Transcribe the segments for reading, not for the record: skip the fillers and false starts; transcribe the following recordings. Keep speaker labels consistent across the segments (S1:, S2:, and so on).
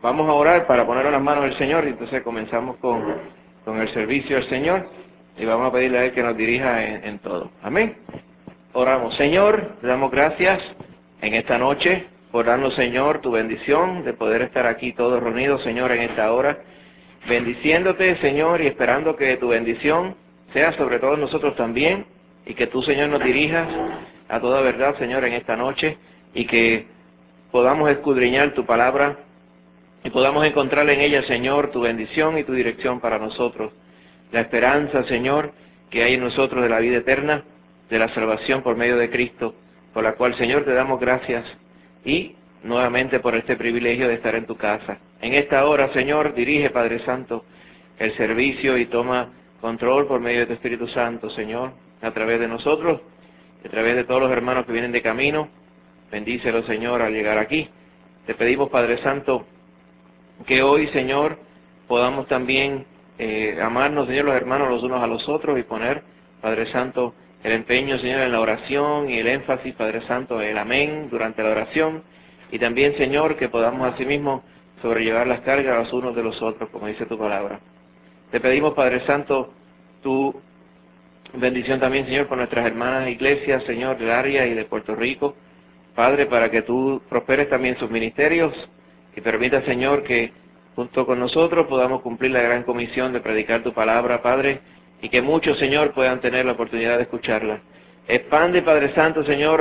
S1: Vamos a orar para poner en las manos del Señor y entonces comenzamos con el servicio del Señor y vamos a pedirle a Él que nos dirija en todo. Amén. Oramos. Señor, te damos gracias en esta noche por darnos, Señor, tu bendición de poder estar aquí todos reunidos, Señor, en esta hora, bendiciéndote, Señor, y esperando que tu bendición sea sobre todos nosotros también y que tú, Señor, nos dirijas a toda verdad, Señor, en esta noche y que podamos escudriñar tu palabra y podamos encontrar en ella, Señor, tu bendición y tu dirección para nosotros. La esperanza, Señor, que hay en nosotros de la vida eterna, de la salvación por medio de Cristo, por la cual, Señor, te damos gracias y nuevamente por este privilegio de estar en tu casa. En esta hora, Señor, dirige, Padre Santo, el servicio y toma control por medio de tu Espíritu Santo, Señor, a través de nosotros, a través de todos los hermanos que vienen de camino. Bendícelo, Señor, al llegar aquí. Te pedimos, Padre Santo, que hoy, Señor, podamos también amarnos, Señor, los hermanos los unos a los otros y poner, Padre Santo, el empeño, Señor, en la oración y el énfasis, Padre Santo, el amén durante la oración. Y también, Señor, que podamos asimismo sobrellevar las cargas los unos de los otros, como dice tu palabra. Te pedimos, Padre Santo, tu bendición también, Señor, por nuestras hermanas iglesias, Señor, del área y de Puerto Rico. Padre, para que tú prosperes también sus ministerios y permita, Señor, que junto con nosotros podamos cumplir la gran comisión de predicar tu palabra, Padre, y que muchos, Señor, puedan tener la oportunidad de escucharla. Expande, Padre Santo, Señor,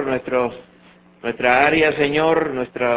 S1: nuestra área, Señor,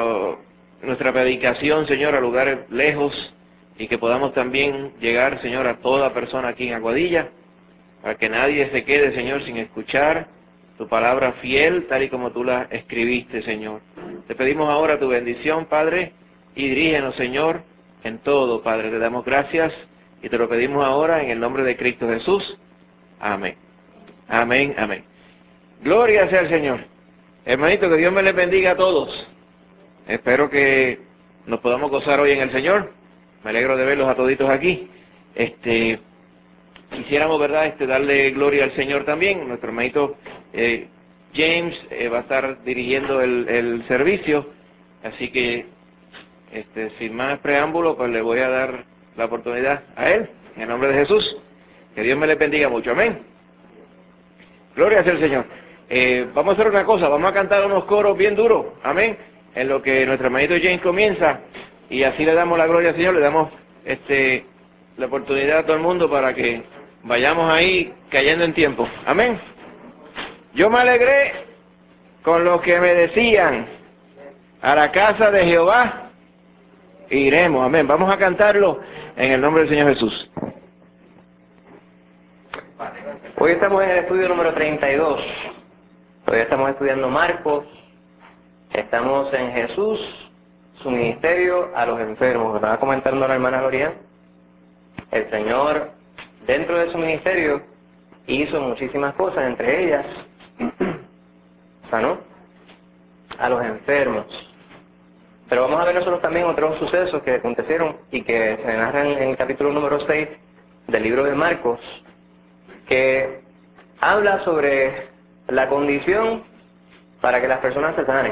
S1: nuestra predicación, Señor, a lugares lejos, y que podamos también llegar, Señor, a toda persona aquí en Aguadilla, para que nadie se quede, Señor, sin escuchar tu palabra fiel, tal y como tú la escribiste, Señor. Te pedimos ahora tu bendición, Padre, y dirígenos, Señor, en todo, Padre. Te damos gracias y te lo pedimos ahora en el nombre de Cristo Jesús. Amén. Amén, amén. Gloria sea al Señor. Hermanito, que Dios me les bendiga a todos. Espero que nos podamos gozar hoy en el Señor. Me alegro de verlos a toditos aquí. Quisiéramos, ¿verdad?, darle gloria al Señor también. Nuestro hermanito James va a estar dirigiendo el servicio, así que sin más preámbulo, pues le voy a dar la oportunidad a él, en el nombre de Jesús. Que Dios me le bendiga mucho, amén. Gloria sea al Señor. Vamos a hacer una cosa, vamos a cantar unos coros bien duros, amén, en lo que nuestro hermanito James comienza, y así le damos la gloria al Señor, le damos la oportunidad a todo el mundo para que vayamos ahí cayendo en tiempo, amén. Yo me alegré con los que me decían, a la casa de Jehová iremos, amén. Vamos a cantarlo en el nombre del Señor Jesús.
S2: Hoy estamos en el estudio número 32. Hoy estamos estudiando Marcos. Estamos en Jesús, su ministerio a los enfermos. Estaba comentando la hermana Gloria. El Señor, dentro de su ministerio, hizo muchísimas cosas, entre ellas sanó a los enfermos. Pero vamos a ver nosotros también otros sucesos que acontecieron y que se narran en el capítulo número 6 del libro de Marcos, que habla sobre la condición para que las personas se sanen.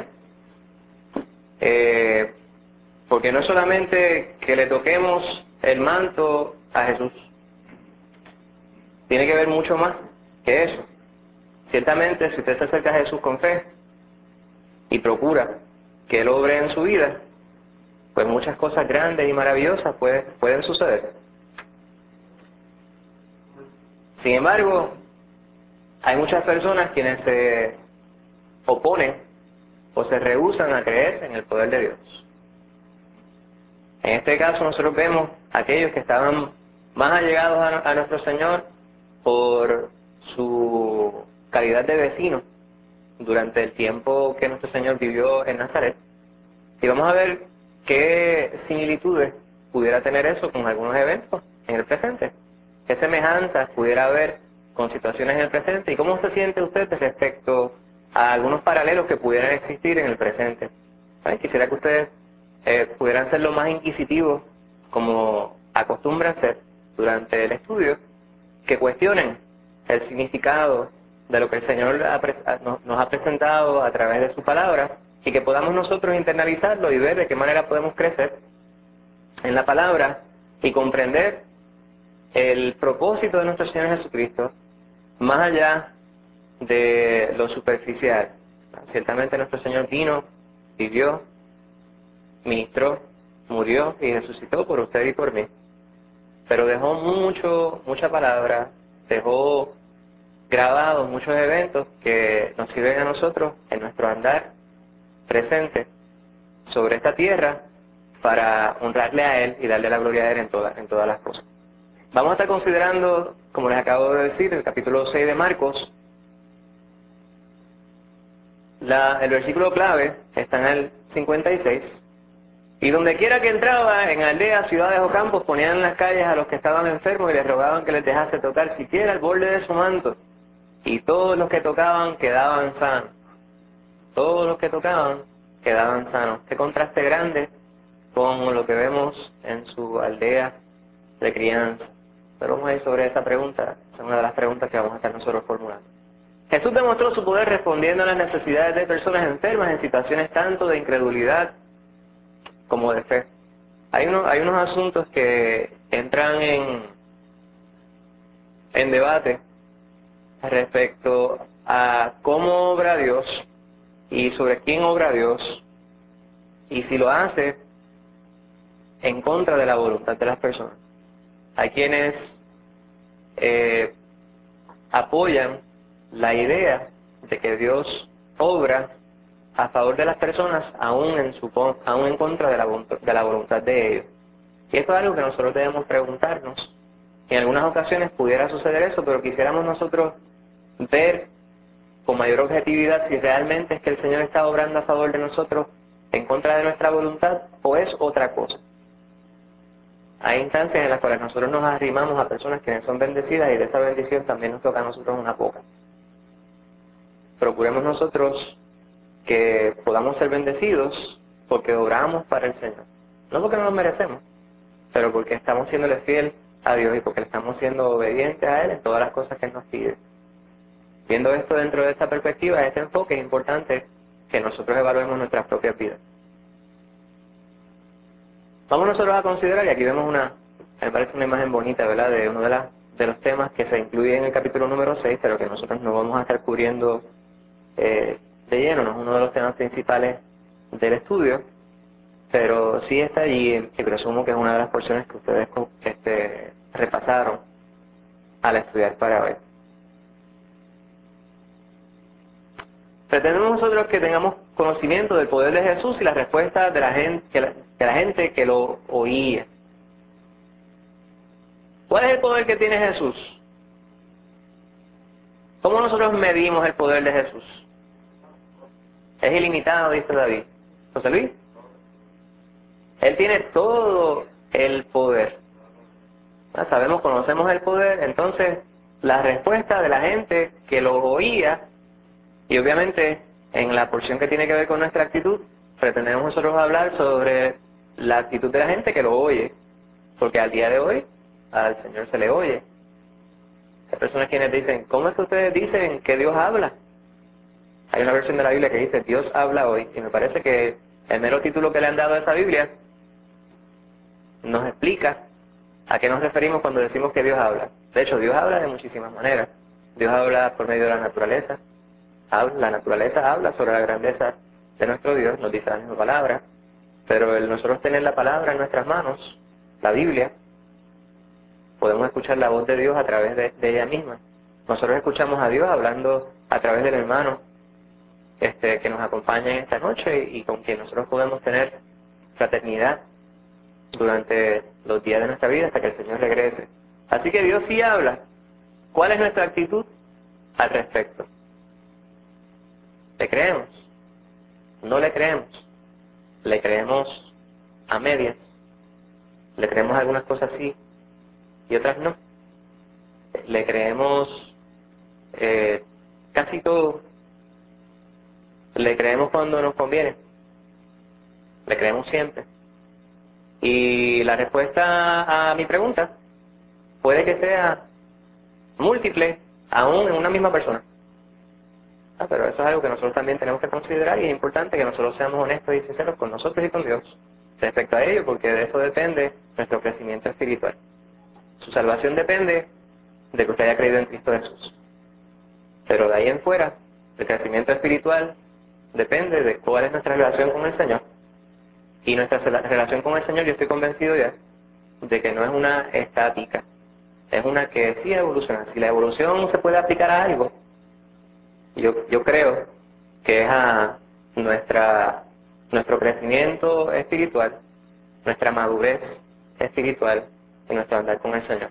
S2: Porque no es solamente que le toquemos el manto a Jesús, tiene que ver mucho más que eso. Ciertamente, si usted se acerca a Jesús con fe y procura que Él obre en su vida, pues muchas cosas grandes y maravillosas pueden suceder. Sin embargo, hay muchas personas quienes se oponen o se rehúsan a creer en el poder de Dios. En este caso nosotros vemos a aquellos que estaban más allegados a nuestro Señor por su calidad de vecino durante el tiempo que nuestro Señor vivió en Nazaret. Y vamos a ver qué similitudes pudiera tener eso con algunos eventos en el presente. ¿Qué semejanzas pudiera haber con situaciones en el presente? ¿Y cómo se siente usted respecto a algunos paralelos que pudieran existir en el presente? Quisiera que ustedes pudieran ser lo más inquisitivos, como acostumbran ser durante el estudio, que cuestionen el significado de lo que el Señor nos ha presentado a través de su palabra, y que podamos nosotros internalizarlo y ver de qué manera podemos crecer en la palabra y comprender el propósito de nuestro Señor Jesucristo más allá de lo superficial. Ciertamente nuestro Señor vino, vivió, ministró, murió y resucitó por usted y por mí. Pero dejó mucha palabra, dejó grabados muchos eventos que nos sirven a nosotros en nuestro andar presente sobre esta tierra para honrarle a Él y darle la gloria a Él en todas las cosas. Vamos a estar considerando, como les acabo de decir, el capítulo 6 de Marcos. El versículo clave está en el 56. Y donde quiera que entraba, en aldeas, ciudades o campos, ponían en las calles a los que estaban enfermos y les rogaban que les dejase tocar siquiera el borde de su manto. Y todos los que tocaban quedaban sanos. Todos los que tocaban quedaban sanos. Qué contraste grande con lo que vemos en su aldea de crianza. Pero vamos a ir sobre esa pregunta. Es una de las preguntas que vamos a estar nosotros formulando. Jesús demostró su poder respondiendo a las necesidades de personas enfermas en situaciones tanto de incredulidad como de fe. Hay unos asuntos que entran en debate respecto a cómo obra Dios y sobre quién obra Dios y si lo hace en contra de la voluntad de las personas. Hay quienes apoyan la idea de que Dios obra a favor de las personas aún en contra de la voluntad de ellos. Y esto es algo que nosotros debemos preguntarnos. En algunas ocasiones pudiera suceder eso, pero quisiéramos nosotros ver con mayor objetividad si realmente es que el Señor está obrando a favor de nosotros en contra de nuestra voluntad o es otra cosa. Hay instancias en las cuales nosotros nos arrimamos a personas que son bendecidas y de esa bendición también nos toca a nosotros una poca. Procuremos nosotros que podamos ser bendecidos porque oramos para el Señor. No porque no lo merecemos, pero porque estamos siéndole fiel a Dios y porque estamos siendo obedientes a Él en todas las cosas que Él nos pide. Viendo esto dentro de esta perspectiva, de este enfoque, es importante que nosotros evaluemos nuestras propias vidas. Vamos nosotros a considerar, y aquí vemos me parece una imagen bonita, ¿verdad?, de uno de los temas que se incluye en el capítulo número 6, pero que nosotros no vamos a estar cubriendo de lleno, no es uno de los temas principales del estudio, pero sí está allí y presumo que es una de las porciones que ustedes repasaron al estudiar para hoy. Pretendemos nosotros que tengamos conocimiento del poder de Jesús y la respuesta de la gente que lo oía. ¿Cuál es el poder que tiene Jesús? ¿Cómo nosotros medimos el poder de Jesús? Es ilimitado, dice David. ¿José Luis? Él tiene todo el poder. Conocemos el poder, entonces la respuesta de la gente que lo oía, y obviamente en la porción que tiene que ver con nuestra actitud, pretendemos nosotros hablar sobre la actitud de la gente que lo oye, porque al día de hoy al Señor se le oye. Hay personas quienes dicen, ¿cómo es que ustedes dicen que Dios habla? Hay una versión de la Biblia que dice, Dios habla hoy, y me parece que el mero título que le han dado a esa Biblia nos explica a qué nos referimos cuando decimos que Dios habla. De hecho, Dios habla de muchísimas maneras. Dios habla por medio de la naturaleza. La naturaleza habla sobre la grandeza de nuestro Dios, nos dice la misma palabra. Pero el nosotros tener la palabra en nuestras manos, la Biblia, podemos escuchar la voz de Dios a través de ella misma. Nosotros escuchamos a Dios hablando a través del hermano que nos acompaña en esta noche y con quien nosotros podemos tener fraternidad durante los días de nuestra vida hasta que el Señor regrese. Así que Dios sí habla. ¿Cuál es nuestra actitud al respecto? ¿Le creemos? ¿No le creemos? ¿Le creemos a medias? ¿Le creemos algunas cosas sí y otras no? ¿Le creemos casi todo? ¿Le creemos cuando nos conviene? ¿Le creemos siempre? Y la respuesta a mi pregunta puede que sea múltiple, aún en una misma persona. Pero eso es algo que nosotros también tenemos que considerar y es importante que nosotros seamos honestos y sinceros con nosotros y con Dios respecto a ello, porque de eso depende nuestro crecimiento espiritual. Su salvación depende de que usted haya creído en Cristo Jesús. Pero de ahí en fuera, el crecimiento espiritual depende de cuál es nuestra relación con el Señor. Y nuestra relación con el Señor, yo estoy convencido ya, de que no es una estática, es una que sí evoluciona. Si la evolución se puede aplicar a algo, yo creo que es a nuestro crecimiento espiritual, nuestra madurez espiritual y nuestro andar con el Señor.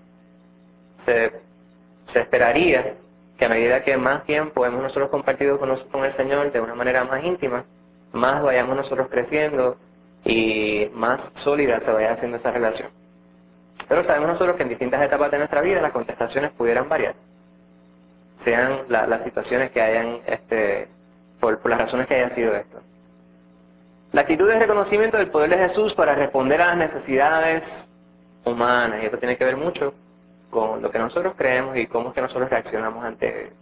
S2: Se esperaría que a medida que más tiempo hemos nosotros compartido con el Señor de una manera más íntima, más vayamos nosotros creciendo y más sólida se vaya haciendo esa relación. Pero sabemos nosotros que en distintas etapas de nuestra vida las contestaciones pudieran variar, sean las situaciones que hayan, por las razones que hayan sido esto. La actitud de reconocimiento del poder de Jesús para responder a las necesidades humanas, y esto tiene que ver mucho con lo que nosotros creemos y cómo es que nosotros reaccionamos ante él.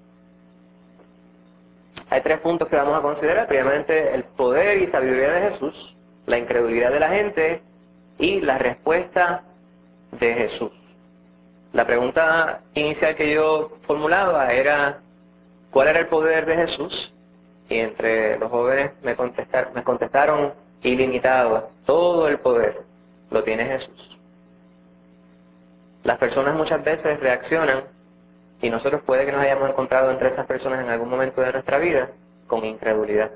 S2: Hay 3 puntos que vamos a considerar. Primeramente, el poder y sabiduría de Jesús, la incredulidad de la gente y la respuesta de Jesús. La pregunta inicial que yo formulaba era, ¿cuál era el poder de Jesús? Y entre los jóvenes me contestaron, ilimitado, todo el poder lo tiene Jesús. Las personas muchas veces reaccionan, y nosotros puede que nos hayamos encontrado entre esas personas en algún momento de nuestra vida, con incredulidad.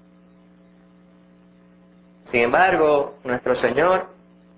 S2: Sin embargo, nuestro Señor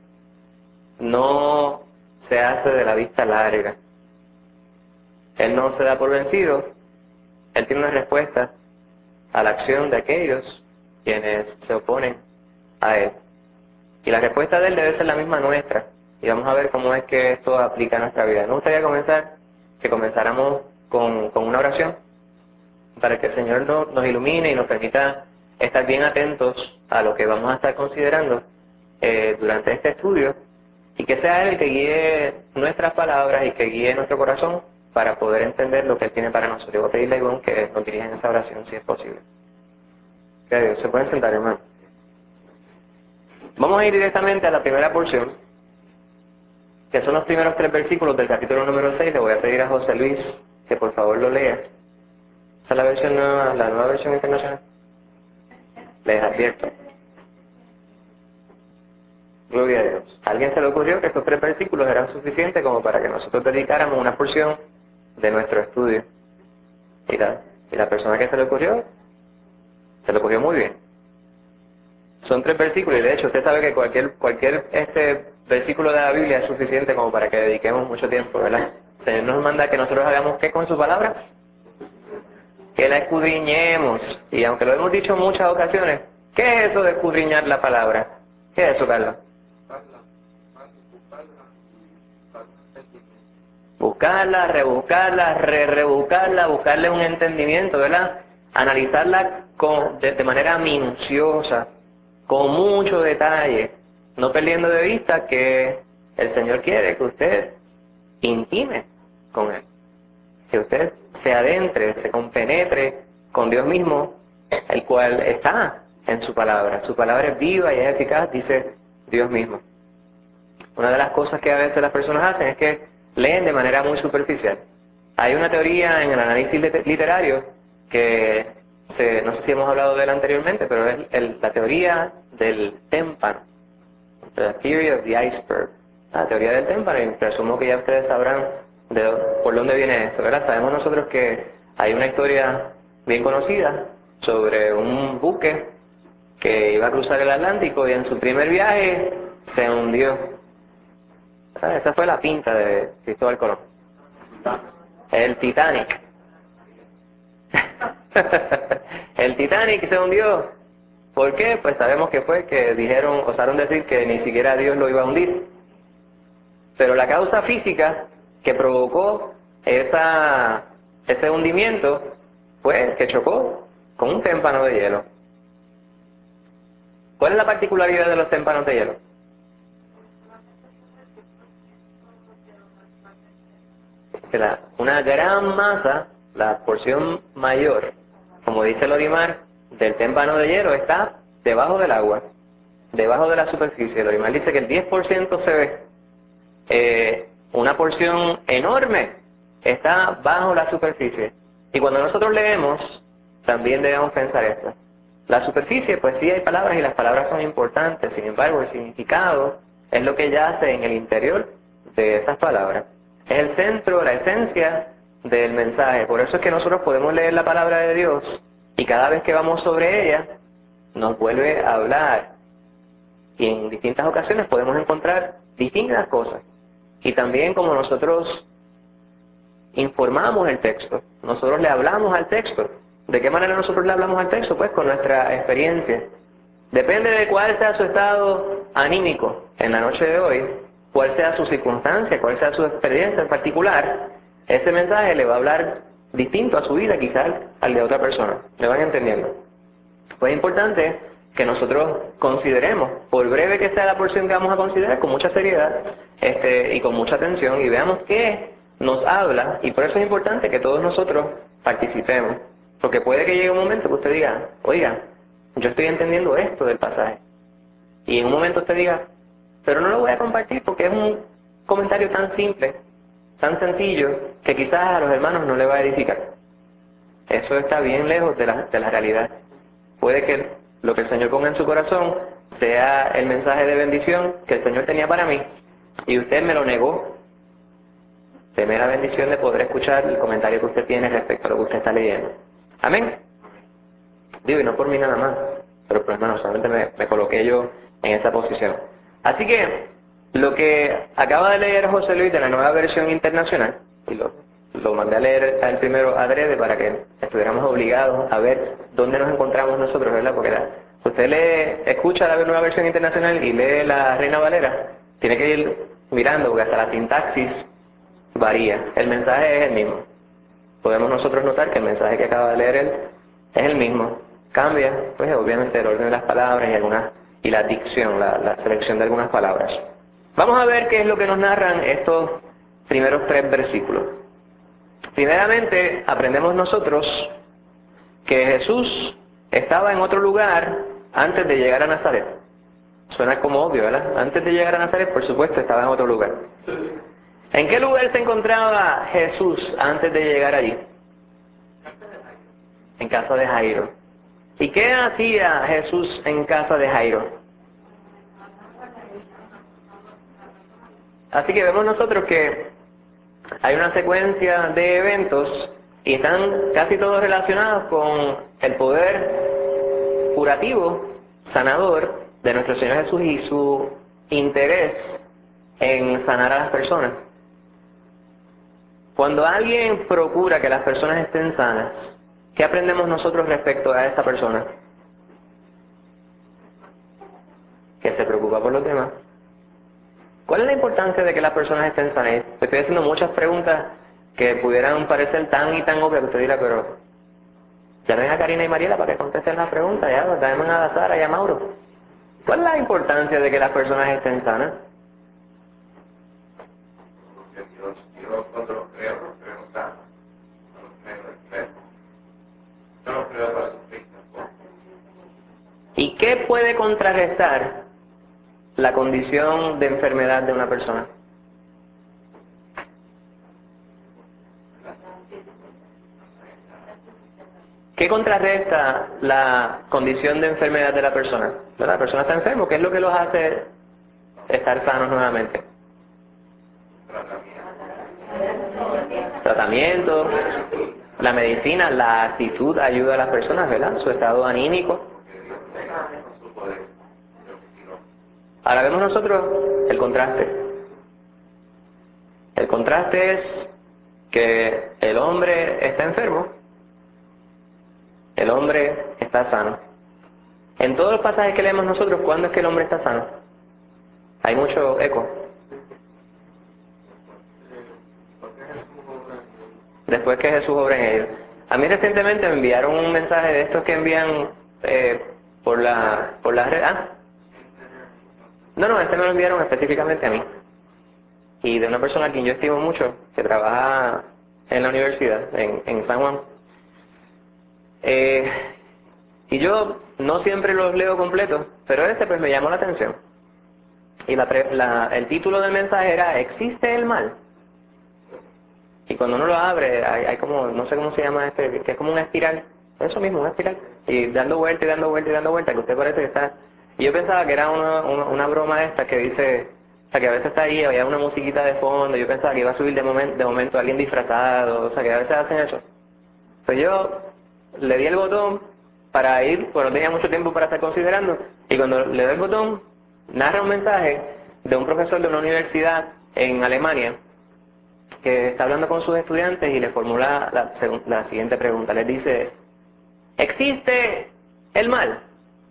S2: no se hace de la vista larga. Él no se da por vencido. Él tiene una respuesta a la acción de aquellos quienes se oponen a Él. Y la respuesta de Él debe ser la misma nuestra. Y vamos a ver cómo es que esto aplica a nuestra vida. Me gustaría que comenzáramos con una oración para que el Señor nos ilumine y nos permita estar bien atentos a lo que vamos a estar considerando durante este estudio, y que sea Él el que guíe nuestras palabras y que guíe nuestro corazón para poder entender lo que Él tiene para nosotros. Yo voy a pedirle a Ivonne que nos dirija en esa oración si es posible. Que Dios, se pueden sentar, hermano. Vamos a ir directamente a la primera porción, que son los primeros 3 versículos del capítulo número 6. Le voy a pedir a José Luis que por favor lo lea. ¿Esa es la versión nueva, la nueva versión internacional? Les advierto. Gloria a Dios. ¿A alguien se le ocurrió que estos 3 versículos eran suficientes como para que nosotros dedicáramos una porción de nuestro estudio? Y la persona que se le ocurrió muy bien. Son 3 versículos, y de hecho usted sabe que cualquier versículo de la Biblia es suficiente como para que dediquemos mucho tiempo, ¿verdad? El Señor nos manda que nosotros hagamos ¿qué con su palabra? Que la escudriñemos. Y aunque lo hemos dicho en muchas ocasiones, ¿qué es eso de escudriñar la palabra? ¿Qué es eso, Carlos? Buscarla, rebuscarla, rebuscarla, buscarle un entendimiento, ¿verdad? Analizarla de manera minuciosa, con mucho detalle, no perdiendo de vista que el Señor quiere que usted intime con Él, que usted se adentre, se compenetre con Dios mismo, el cual está en su palabra. Su palabra es viva y es eficaz, dice Dios mismo. Una de las cosas que a veces las personas hacen es que leen de manera muy superficial. Hay una teoría en el análisis literario que, no sé si hemos hablado de él anteriormente, pero es la teoría del témpano. The theory of the iceberg. La teoría del témpano, y presumo que ya ustedes sabrán por dónde viene esto, ¿verdad? Sabemos nosotros que hay una historia bien conocida sobre un buque que iba a cruzar el Atlántico y en su primer viaje se hundió. Esa fue la pinta de Cristóbal Colón. El Titanic. El Titanic se hundió. ¿Por qué? Pues sabemos que fue que osaron decir que ni siquiera Dios lo iba a hundir. Pero la causa física que provocó ese hundimiento fue que chocó con un témpano de hielo. ¿Cuál es la particularidad de los témpanos de hielo? Que una gran masa, la porción mayor, como dice el Orimar, del témpano de hielo está debajo del agua. debajo de la superficie. El original dice que el 10% se ve. Una porción enorme está bajo la superficie. Y cuando nosotros leemos, también debemos pensar esto. La superficie, pues sí hay palabras y las palabras son importantes, sin embargo el significado es lo que yace en el interior de esas palabras. Es el centro, la esencia del mensaje. Por eso es que nosotros podemos leer la palabra de Dios y cada vez que vamos sobre ella, nos vuelve a hablar. Y en distintas ocasiones podemos encontrar distintas cosas. Y también como nosotros informamos el texto, nosotros le hablamos al texto. ¿De qué manera nosotros le hablamos al texto? Pues con nuestra experiencia. Depende de cuál sea su estado anímico en la noche de hoy, cuál sea su circunstancia, cuál sea su experiencia en particular, ese mensaje le va a hablar distinto a su vida quizás al de otra persona. ¿Me van entendiendo? Pues es importante que nosotros consideremos, por breve que sea la porción que vamos a considerar, con mucha seriedad y con mucha atención y veamos qué nos habla, y por eso es importante que todos nosotros participemos, porque puede que llegue un momento que usted diga, oiga, yo estoy entendiendo esto del pasaje, y en un momento usted diga, pero no lo voy a compartir porque es un comentario tan simple, tan sencillo, que quizás a los hermanos no le va a edificar. Eso está bien lejos de la realidad. Puede que lo que el Señor ponga en su corazón sea el mensaje de bendición que el Señor tenía para mí, y usted me lo negó. Deme la bendición de poder escuchar el comentario que usted tiene respecto a lo que usted está leyendo. Amén. Digo, y no por mí nada más, pero pues hermano, solamente me coloqué yo en esa posición. Así que lo que acaba de leer José Luis de la Nueva Versión Internacional, y lo mandé a leer al primero adrede para que estuviéramos obligados a ver dónde nos encontramos nosotros, ¿verdad? Porque usted escucha la Nueva Versión Internacional y lee la Reina Valera, tiene que ir mirando porque hasta la sintaxis varía. El mensaje es el mismo. Podemos nosotros notar que el mensaje que acaba de leer él es el mismo. Cambia, pues obviamente el orden de las palabras y la dicción, la selección de algunas palabras. Vamos a ver qué es lo que nos narran estos primeros 3 versículos. Primeramente, aprendemos nosotros que Jesús estaba en otro lugar antes de llegar a Nazaret. Suena como obvio, ¿verdad? Antes de llegar a Nazaret, por supuesto, estaba en otro lugar. ¿En qué lugar se encontraba Jesús antes de llegar allí? En casa de Jairo. ¿Y qué hacía Jesús en casa de Jairo? Así que vemos nosotros que hay una secuencia de eventos y están casi todos relacionados con el poder curativo, sanador de nuestro Señor Jesús y su interés en sanar a las personas. Cuando alguien procura que las personas estén sanas, ¿qué aprendemos nosotros respecto a esa persona? Que se preocupa por los demás. ¿Cuál es la importancia de que las personas estén sanas? Estoy haciendo muchas preguntas que pudieran parecer tan y tan obvias que usted dirá, pero llamen a Karina y Mariela para que contesten las preguntas, ya, llamen a Sara y a Mauro. ¿Cuál es la importancia de que las personas estén sanas?
S1: Porque Dios cuando los creó sanos. No los creó para sufrir tampoco.
S2: ¿Y qué puede contrarrestar la condición de enfermedad de una persona? ¿Qué contrarresta la condición de enfermedad de la persona? ¿Verdad? La persona está enferma, ¿qué es lo que los hace estar sanos nuevamente? Tratamiento, la medicina, la actitud ayuda a las personas, ¿verdad? Su estado anímico. Ahora vemos nosotros el contraste. El contraste es que el hombre está enfermo, el hombre está sano. En todos los pasajes que leemos nosotros, ¿cuándo es que el hombre está sano? Hay mucho eco. Después que Jesús obra en ellos. A mí recientemente me enviaron un mensaje de estos que envían por la red. No, este me lo enviaron específicamente a mí. Y de una persona a quien yo estimo mucho, que trabaja en la universidad, en San Juan. Y yo no siempre los leo completos, pero ese pues me llamó la atención. Y el título del mensaje era ¿Existe el mal? Y cuando uno lo abre, hay como, no sé cómo se llama que es como una espiral. Eso mismo, una espiral. Y dando vuelta y dando vuelta y dando vuelta, que usted parece que está... Y yo pensaba que era una broma esta que dice... O sea, que a veces está ahí, había una musiquita de fondo, yo pensaba que iba a subir de momento alguien disfrazado, o sea, que a veces hacen eso. Pues yo le di el botón para ir, pues no tenía mucho tiempo para estar considerando, y cuando le doy el botón, narra un mensaje de un profesor de una universidad en Alemania, que está hablando con sus estudiantes y le formula la siguiente pregunta. Les dice, ¿existe el mal?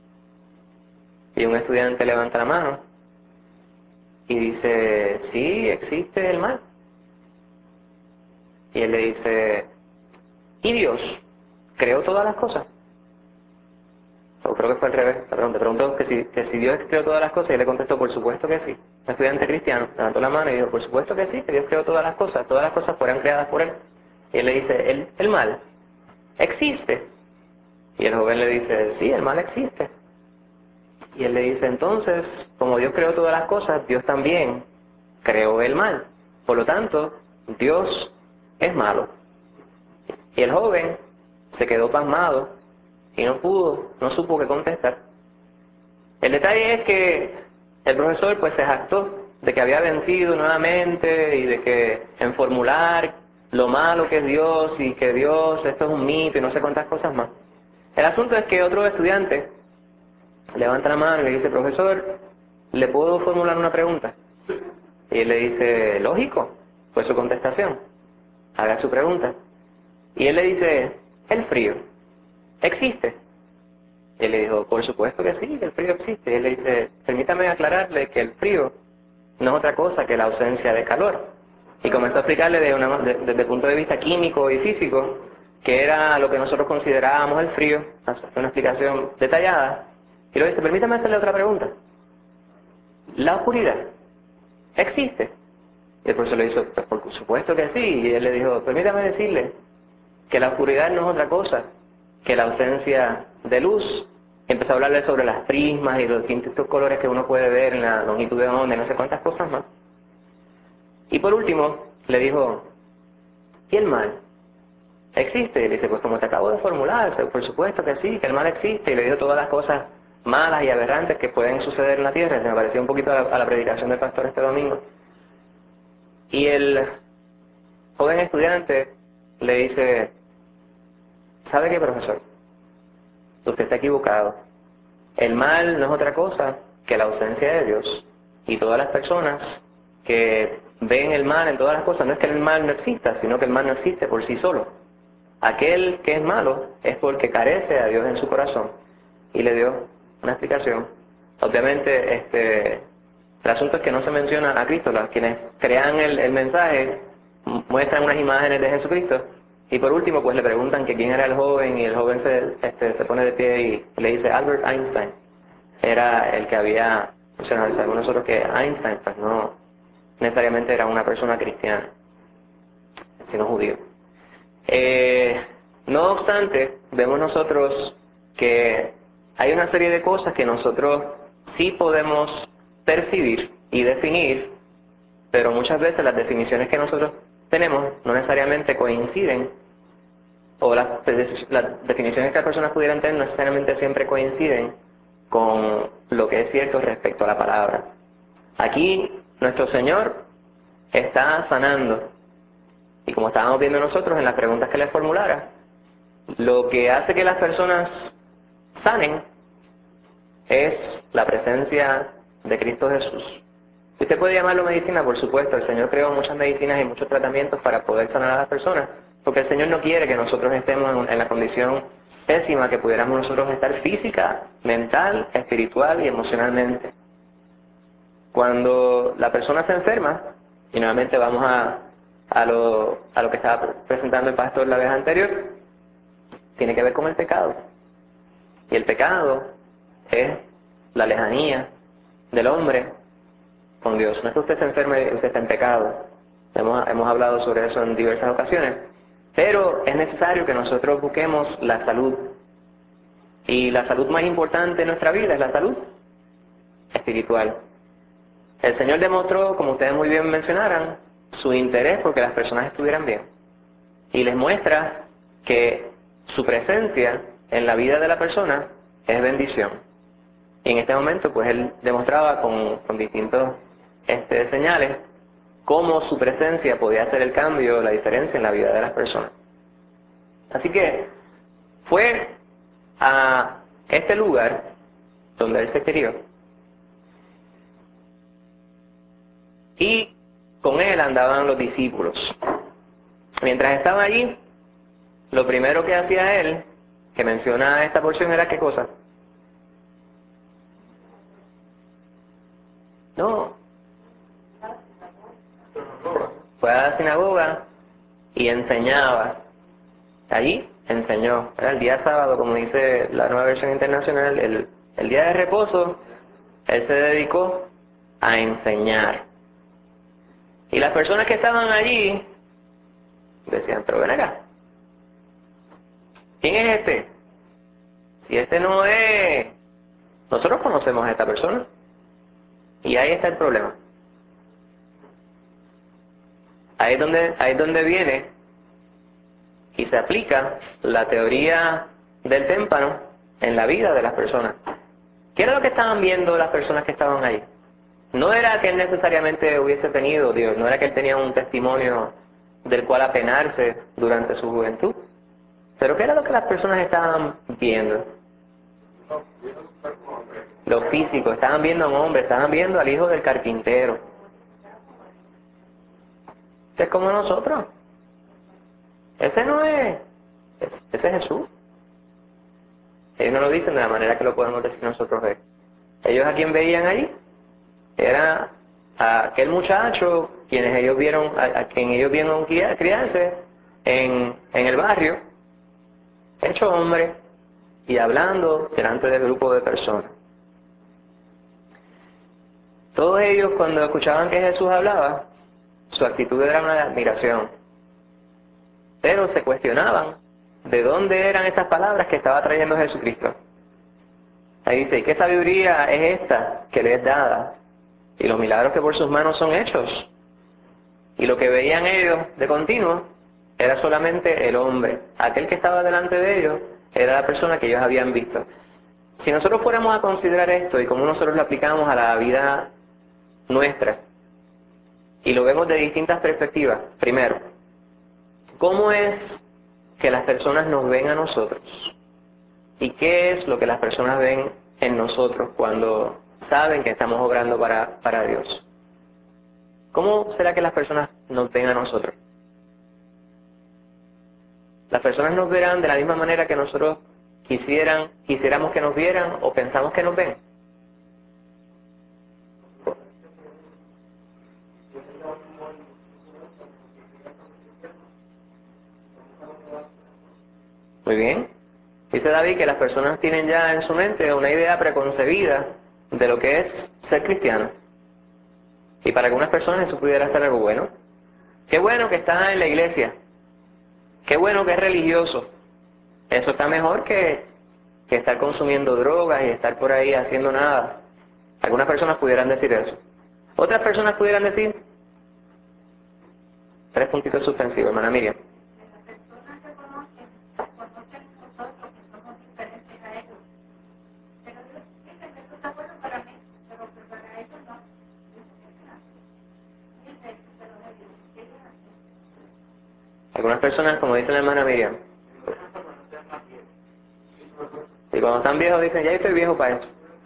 S2: Y un estudiante levanta la mano y dice, sí, existe el mal. Y él le dice, ¿y Dios creó todas las cosas? O creo que fue al revés. La pregunta preguntó que si Dios creó todas las cosas, y él le contestó, por supuesto que sí. Un estudiante cristiano levantó la mano y dijo, por supuesto que sí, que Dios creó todas las cosas fueron creadas por él. Y él le dice, ¿el mal existe? Y el joven le dice, sí, el mal existe. Y él le dice, entonces, como Dios creó todas las cosas, Dios también creó el mal. Por lo tanto, Dios es malo. Y el joven se quedó pasmado y no supo qué contestar. El detalle es que el profesor pues se jactó de que había vencido nuevamente y de que en formular lo malo que es Dios y que Dios, esto es un mito y no sé cuántas cosas más. El asunto es que otro estudiante levanta la mano y le dice, profesor, ¿le puedo formular una pregunta? Y él le dice, lógico, fue su contestación, haga su pregunta. Y él le dice, el frío, ¿existe? Y él le dijo, por supuesto que sí, el frío existe. Y él le dice, permítame aclararle que el frío no es otra cosa que la ausencia de calor. Y comenzó a explicarle desde el punto de vista químico y físico, que era lo que nosotros considerábamos el frío, hace una explicación detallada. Y luego dice, permítame hacerle otra pregunta. ¿La oscuridad existe? Y el profesor le dijo, pues por supuesto que sí. Y él le dijo, permítame decirle que la oscuridad no es otra cosa que la ausencia de luz. Y empezó a hablarle sobre las prismas y los distintos colores que uno puede ver en la longitud de onda y no sé cuántas cosas más. Y por último, le dijo, ¿y el mal existe? Y le dice, pues como te acabo de formular, por supuesto que sí, que el mal existe. Y le dijo todas las cosas malas y aberrantes que pueden suceder en la tierra. Se me pareció un poquito a la predicación del pastor este domingo. Y el joven estudiante le dice, ¿sabe qué, profesor? Usted está equivocado. El mal no es otra cosa que la ausencia de Dios. Y todas las personas que ven el mal en todas las cosas, no es que el mal no exista, sino que el mal no existe por sí solo. Aquel que es malo es porque carece a Dios en su corazón. Y le dio una explicación. Obviamente, el asunto es que no se menciona a Cristo. Quienes crean el mensaje muestran unas imágenes de Jesucristo. Y por último, pues le preguntan que quién era el joven, y el joven se pone de pie y le dice, Albert Einstein era el que había mencionado. Sabemos nosotros que Einstein pues no necesariamente era una persona cristiana, sino judío. No obstante, vemos nosotros que hay una serie de cosas que nosotros sí podemos percibir y definir, pero muchas veces las definiciones que nosotros tenemos no necesariamente coinciden, o las definiciones que las personas pudieran tener no necesariamente siempre coinciden con lo que es cierto respecto a la palabra. Aquí nuestro Señor está sanando, y como estábamos viendo nosotros en las preguntas que les formulara, lo que hace que las personas sanen es la presencia de Cristo Jesús. Usted puede llamarlo medicina, por supuesto. El Señor creó muchas medicinas y muchos tratamientos para poder sanar a las personas, porque el Señor no quiere que nosotros estemos en la condición pésima que pudiéramos nosotros estar física, mental, espiritual y emocionalmente. Cuando la persona se enferma, y nuevamente vamos a lo que estaba presentando el pastor la vez anterior, tiene que ver con el pecado. Y el pecado es la lejanía del hombre con Dios. No es que usted se enferme y usted está en pecado. Hemos hablado sobre eso en diversas ocasiones. Pero es necesario que nosotros busquemos la salud Y la salud más importante en nuestra vida es la salud espiritual. El Señor demostró, como ustedes muy bien mencionaron, su interés porque las personas estuvieran bien. Y les muestra que su presencia en la vida de la persona es bendición. Y en este momento, pues Él demostraba con distintos señales cómo su presencia podía hacer el cambio, la diferencia en la vida de las personas. Así que fue a este lugar donde Él se crió y con Él andaban los discípulos. Mientras estaba allí, lo primero que hacía Él, que menciona esta porción, era ¿qué cosa? No. Fue a la sinagoga y enseñaba. Allí enseñó. Era el día sábado, como dice la Nueva Versión Internacional, el día de reposo, Él se dedicó a enseñar. Y las personas que estaban allí decían, pero ven acá, ¿quién es este? Si este no es... Nosotros conocemos a esta persona. Y ahí está el problema. Ahí es donde viene y se aplica la teoría del témpano en la vida de las personas. ¿Qué era lo que estaban viendo las personas que estaban allí? No era que él necesariamente hubiese tenido, Dios, no era que él tenía un testimonio del cual apenarse durante su juventud. Pero ¿qué era lo que las personas estaban viendo? Lo físico, estaban viendo a un hombre, estaban viendo al hijo del carpintero. Ese es como nosotros. Ese no es, ese es Jesús. Ellos no lo dicen de la manera que lo podemos decir nosotros. Ellos a quien veían allí era a aquel muchacho quienes ellos vieron, a quien ellos vieron criarse en el barrio, hecho hombre y hablando delante del grupo de personas. Todos ellos, cuando escuchaban que Jesús hablaba, su actitud era una de admiración, pero se cuestionaban de dónde eran esas palabras que estaba trayendo Jesucristo. Ahí dice, ¿y qué sabiduría es esta que le es dada? Y los milagros que por sus manos son hechos. Y lo que veían ellos de continuo era solamente el hombre. Aquel que estaba delante de ellos era la persona que ellos habían visto. Si nosotros fuéramos a considerar esto y cómo nosotros lo aplicamos a la vida nuestra, y lo vemos de distintas perspectivas. Primero, ¿cómo es que las personas nos ven a nosotros? ¿Y qué es lo que las personas ven en nosotros cuando saben que estamos obrando para Dios? ¿Cómo será que las personas nos ven a nosotros? Las personas nos verán de la misma manera que nosotros quisiéramos que nos vieran o pensamos que nos ven. Muy bien. Dice David que las personas tienen ya en su mente una idea preconcebida de lo que es ser cristiano. Y para algunas personas eso pudiera ser algo bueno. Qué bueno que está en la iglesia. Qué bueno que es religioso. Eso está mejor que estar consumiendo drogas y estar por ahí haciendo nada. Algunas personas pudieran decir eso. Otras personas pudieran decir, 3 puntitos suspensivos, hermana Miriam. Algunas personas, como dice la hermana Miriam, y cuando están viejos dicen, ya estoy viejo para eso.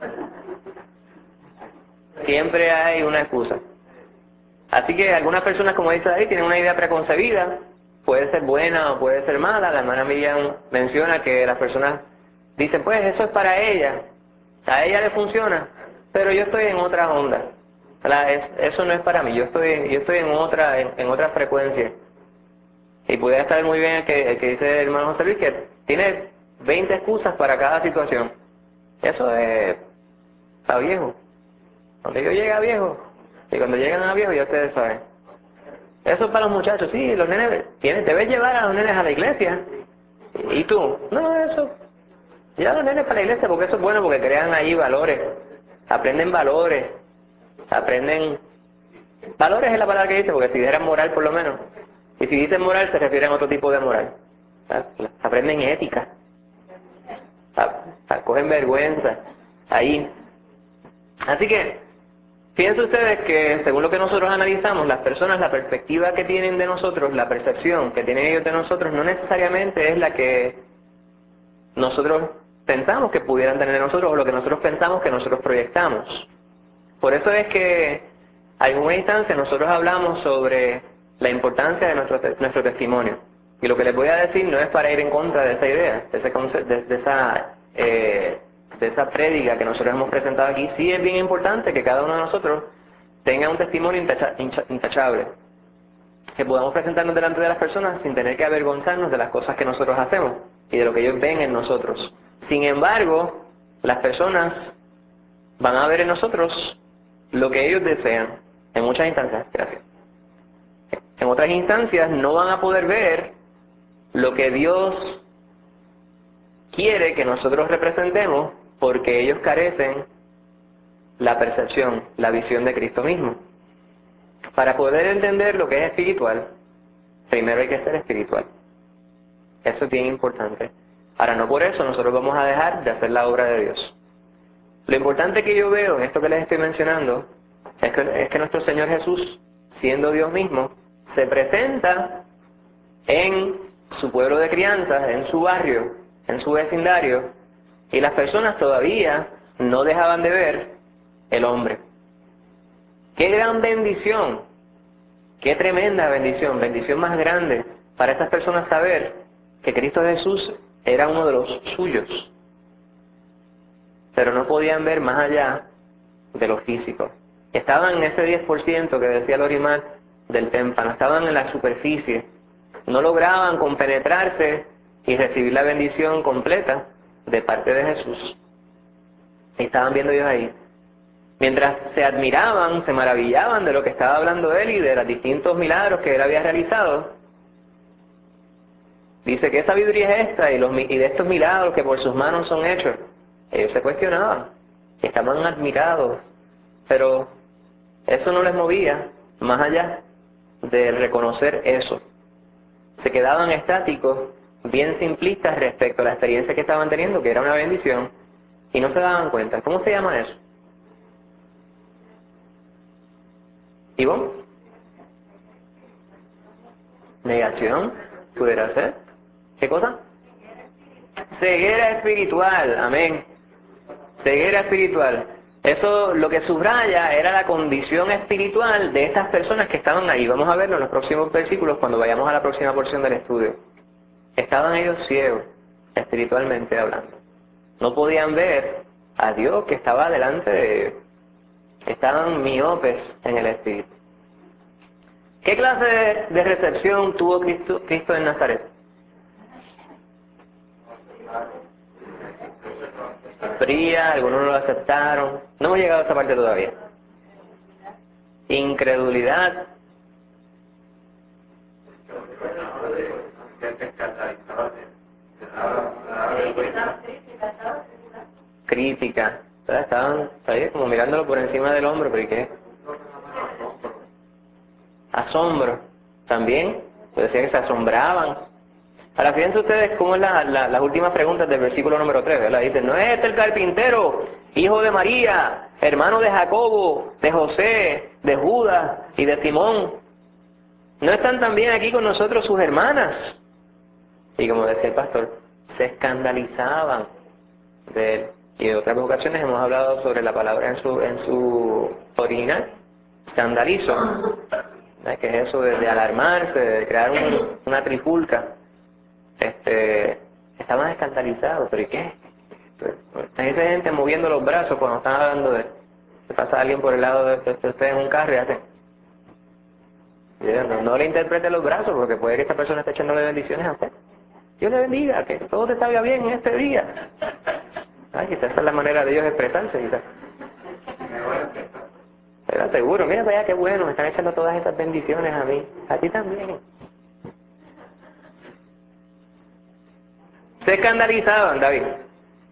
S2: Siempre hay una excusa. Así que algunas personas, como dice ahí, tienen una idea preconcebida, puede ser buena o puede ser mala. La hermana Miriam menciona que las personas dicen, pues eso es para ella, a ella le funciona, pero yo estoy en otra onda. Eso no es para mí, yo estoy en otra frecuencia. Y pudiera estar muy bien el que dice el hermano José Luis, que tiene 20 excusas para cada situación. Eso es a viejo. Cuando yo llegue a viejo, y cuando llegan a viejo ya ustedes saben. Eso es para los muchachos, sí, los nenes, debes llevar a los nenes a la iglesia. ¿Y tú? No, eso. Lleva a los nenes para la iglesia porque eso es bueno, porque crean ahí valores, aprenden valores, aprenden... Valores es la palabra que dice, porque si dijeran moral por lo menos. Y si dicen moral se refieren a otro tipo de moral. Aprenden ética, cogen vergüenza ahí. Así que, fíjense ustedes que según lo que nosotros analizamos, las personas, la perspectiva que tienen de nosotros, la percepción que tienen ellos de nosotros, no necesariamente es la que nosotros pensamos que pudieran tener de nosotros o lo que nosotros pensamos que nosotros proyectamos. Por eso es que en alguna instancia nosotros hablamos sobre la importancia de nuestro testimonio. Y lo que les voy a decir no es para ir en contra de esa idea, de esa prédica que nosotros hemos presentado aquí. Sí es bien importante que cada uno de nosotros tenga un testimonio intachable, que podamos presentarnos delante de las personas sin tener que avergonzarnos de las cosas que nosotros hacemos y de lo que ellos ven en nosotros. Sin embargo, las personas van a ver en nosotros lo que ellos desean, en muchas instancias, gracias. En otras instancias no van a poder ver lo que Dios quiere que nosotros representemos porque ellos carecen la percepción, la visión de Cristo mismo. Para poder entender lo que es espiritual, primero hay que ser espiritual. Eso es bien importante. Ahora, no por eso nosotros vamos a dejar de hacer la obra de Dios. Lo importante que yo veo en esto que les estoy mencionando es que nuestro Señor Jesús, siendo Dios mismo, se presenta en su pueblo de crianza, en su barrio, en su vecindario, y las personas todavía no dejaban de ver el hombre. ¡Qué gran bendición! ¡Qué tremenda bendición! Bendición más grande para estas personas saber que Cristo Jesús era uno de los suyos. Pero no podían ver más allá de lo físico. Estaban en ese 10% que decía Lorimar del témpano, estaban en la superficie. No lograban compenetrarse y recibir la bendición completa de parte de Jesús. Y estaban viendo ellos ahí. Mientras se admiraban, se maravillaban de lo que estaba hablando él y de los distintos milagros que él había realizado, dice, ¿qué sabiduría es esta? Y de estos milagros que por sus manos son hechos. Ellos se cuestionaban, estaban admirados, pero eso no les movía más allá de reconocer eso. Se quedaban estáticos, bien simplistas respecto a la experiencia que estaban teniendo, que era una bendición, y no se daban cuenta. ¿Cómo se llama eso? ¿Ivonne? ¿Negación? ¿Pudiera ser? ¿Qué cosa? Ceguera espiritual, amén. Ceguera espiritual. Eso lo que subraya era la condición espiritual de estas personas que estaban ahí. Vamos a verlo en los próximos versículos cuando vayamos a la próxima porción del estudio. Estaban ellos ciegos, espiritualmente hablando. No podían ver a Dios que estaba delante de ellos. Estaban miopes en el espíritu. ¿Qué clase de recepción tuvo Cristo en Nazaret? Fría, algunos no lo aceptaron. No hemos llegado a esa parte todavía. Incredulidad. Crítica. Estaban ahí como mirándolo por encima del hombro, pero ¿y qué? Asombro. También, pues decían que se asombraban. Ahora fíjense ustedes cómo es las últimas preguntas del versículo número 3, ¿verdad? Dice, ¿no es este el carpintero, hijo de María, hermano de Jacobo, de José, de Judas y de Simón? ¿No están también aquí con nosotros sus hermanas? Y como decía el pastor, se escandalizaban de él. Y en otras ocasiones hemos hablado sobre la palabra en su original, escandalizo, ¿verdad? Que es eso de alarmarse, de crear una trifulca. Estaban escandalizados, pero ¿y qué? Hay esa gente moviendo los brazos cuando están hablando de que pasa alguien por el lado de ustedes en un carro y hacen. No le interprete los brazos porque puede que esta persona esté echándole bendiciones a usted. Dios le bendiga, que todo te salga bien en este día. Quizás esa es la manera de ellos expresarse, quizás. Pero seguro, mira para allá qué bueno, me están echando todas estas bendiciones a mí. A ti también. Se escandalizaban, David.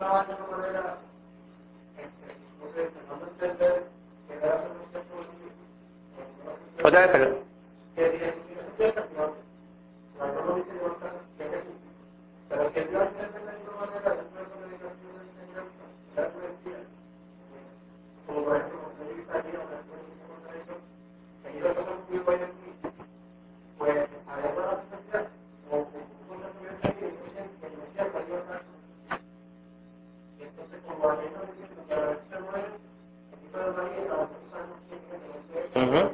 S2: Otra vez, perdón. Ujú.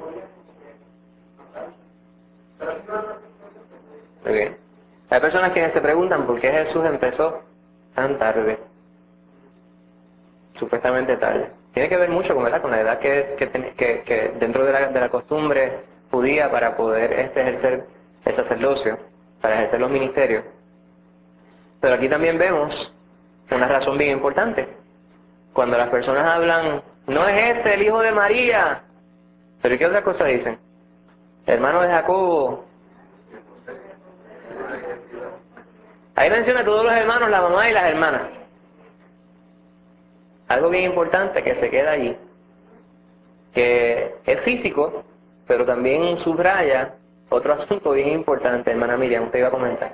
S2: Muy bien. Hay personas que se preguntan por qué Jesús empezó tan tarde, supuestamente tarde. Tiene que ver mucho con, ¿verdad?, con la edad que dentro de la costumbre judía para poder ejercer el sacerdocio, para ejercer los ministerios. Pero aquí también vemos una razón bien importante. Cuando las personas hablan, no es este el hijo de María, pero ¿qué otra cosa dicen? Hermano de Jacobo. Ahí menciona a todos los hermanos, la mamá y las hermanas. Algo bien importante que se queda allí, que es físico, pero también subraya otro asunto bien importante, hermana Miriam, usted iba a comentar.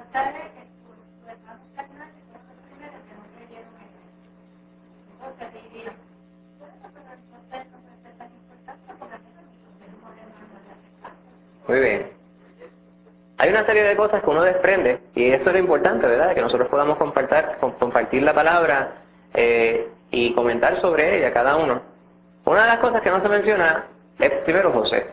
S2: Muy bien. Hay una serie de cosas que uno desprende, y eso es lo importante, ¿verdad?, que nosotros podamos compartir la palabra y comentar sobre ella cada uno. Una de las cosas que no se menciona es primero José,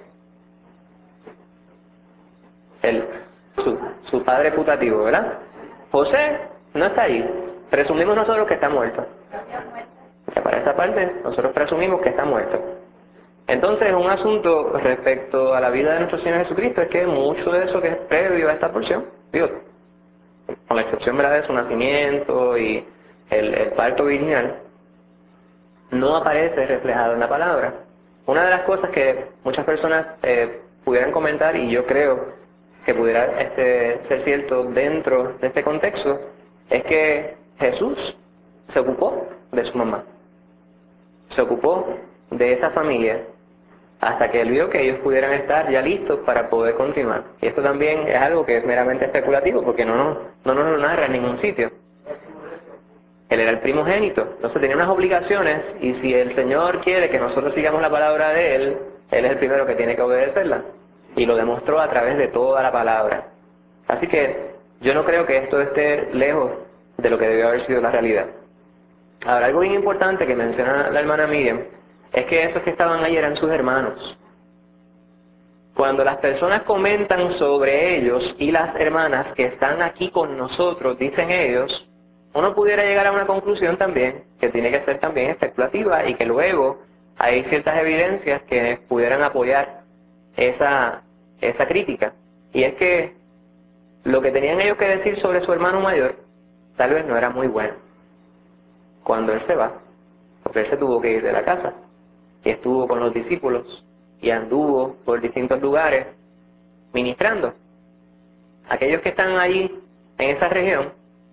S2: su padre putativo, ¿verdad? José no está ahí. Presumimos nosotros que está muerto. Que para esa parte nosotros presumimos que está muerto. Entonces, un asunto respecto a la vida de nuestro Señor Jesucristo es que mucho de eso que es previo a esta porción, digo, con la excepción, ¿verdad?, de su nacimiento y el parto virginal, no aparece reflejado en la palabra. Una de las cosas que muchas personas pudieran comentar, y yo creo que pudiera ser cierto dentro de este contexto, es que Jesús se ocupó de su mamá, se ocupó de esa familia, hasta que él vio que ellos pudieran estar ya listos para poder continuar. Y esto también es algo que es meramente especulativo, porque no nos lo narra en ningún sitio. Él era el primogénito, entonces tenía unas obligaciones, y si el Señor quiere que nosotros sigamos la palabra de Él es el primero que tiene que obedecerla. Y lo demostró a través de toda la palabra. Así que yo no creo que esto esté lejos de lo que debió haber sido la realidad. Ahora, algo bien importante que menciona la hermana Miriam, es que esos que estaban ahí eran sus hermanos. Cuando las personas comentan sobre ellos y las hermanas que están aquí con nosotros, dicen ellos, uno pudiera llegar a una conclusión también, que tiene que ser también especulativa, y que luego hay ciertas evidencias que pudieran apoyar esa crítica. Y es que lo que tenían ellos que decir sobre su hermano mayor, tal vez no era muy bueno. Cuando él se va, porque él se tuvo que ir de la casa, y estuvo con los discípulos, y anduvo por distintos lugares, ministrando. Aquellos que están allí, en esa región,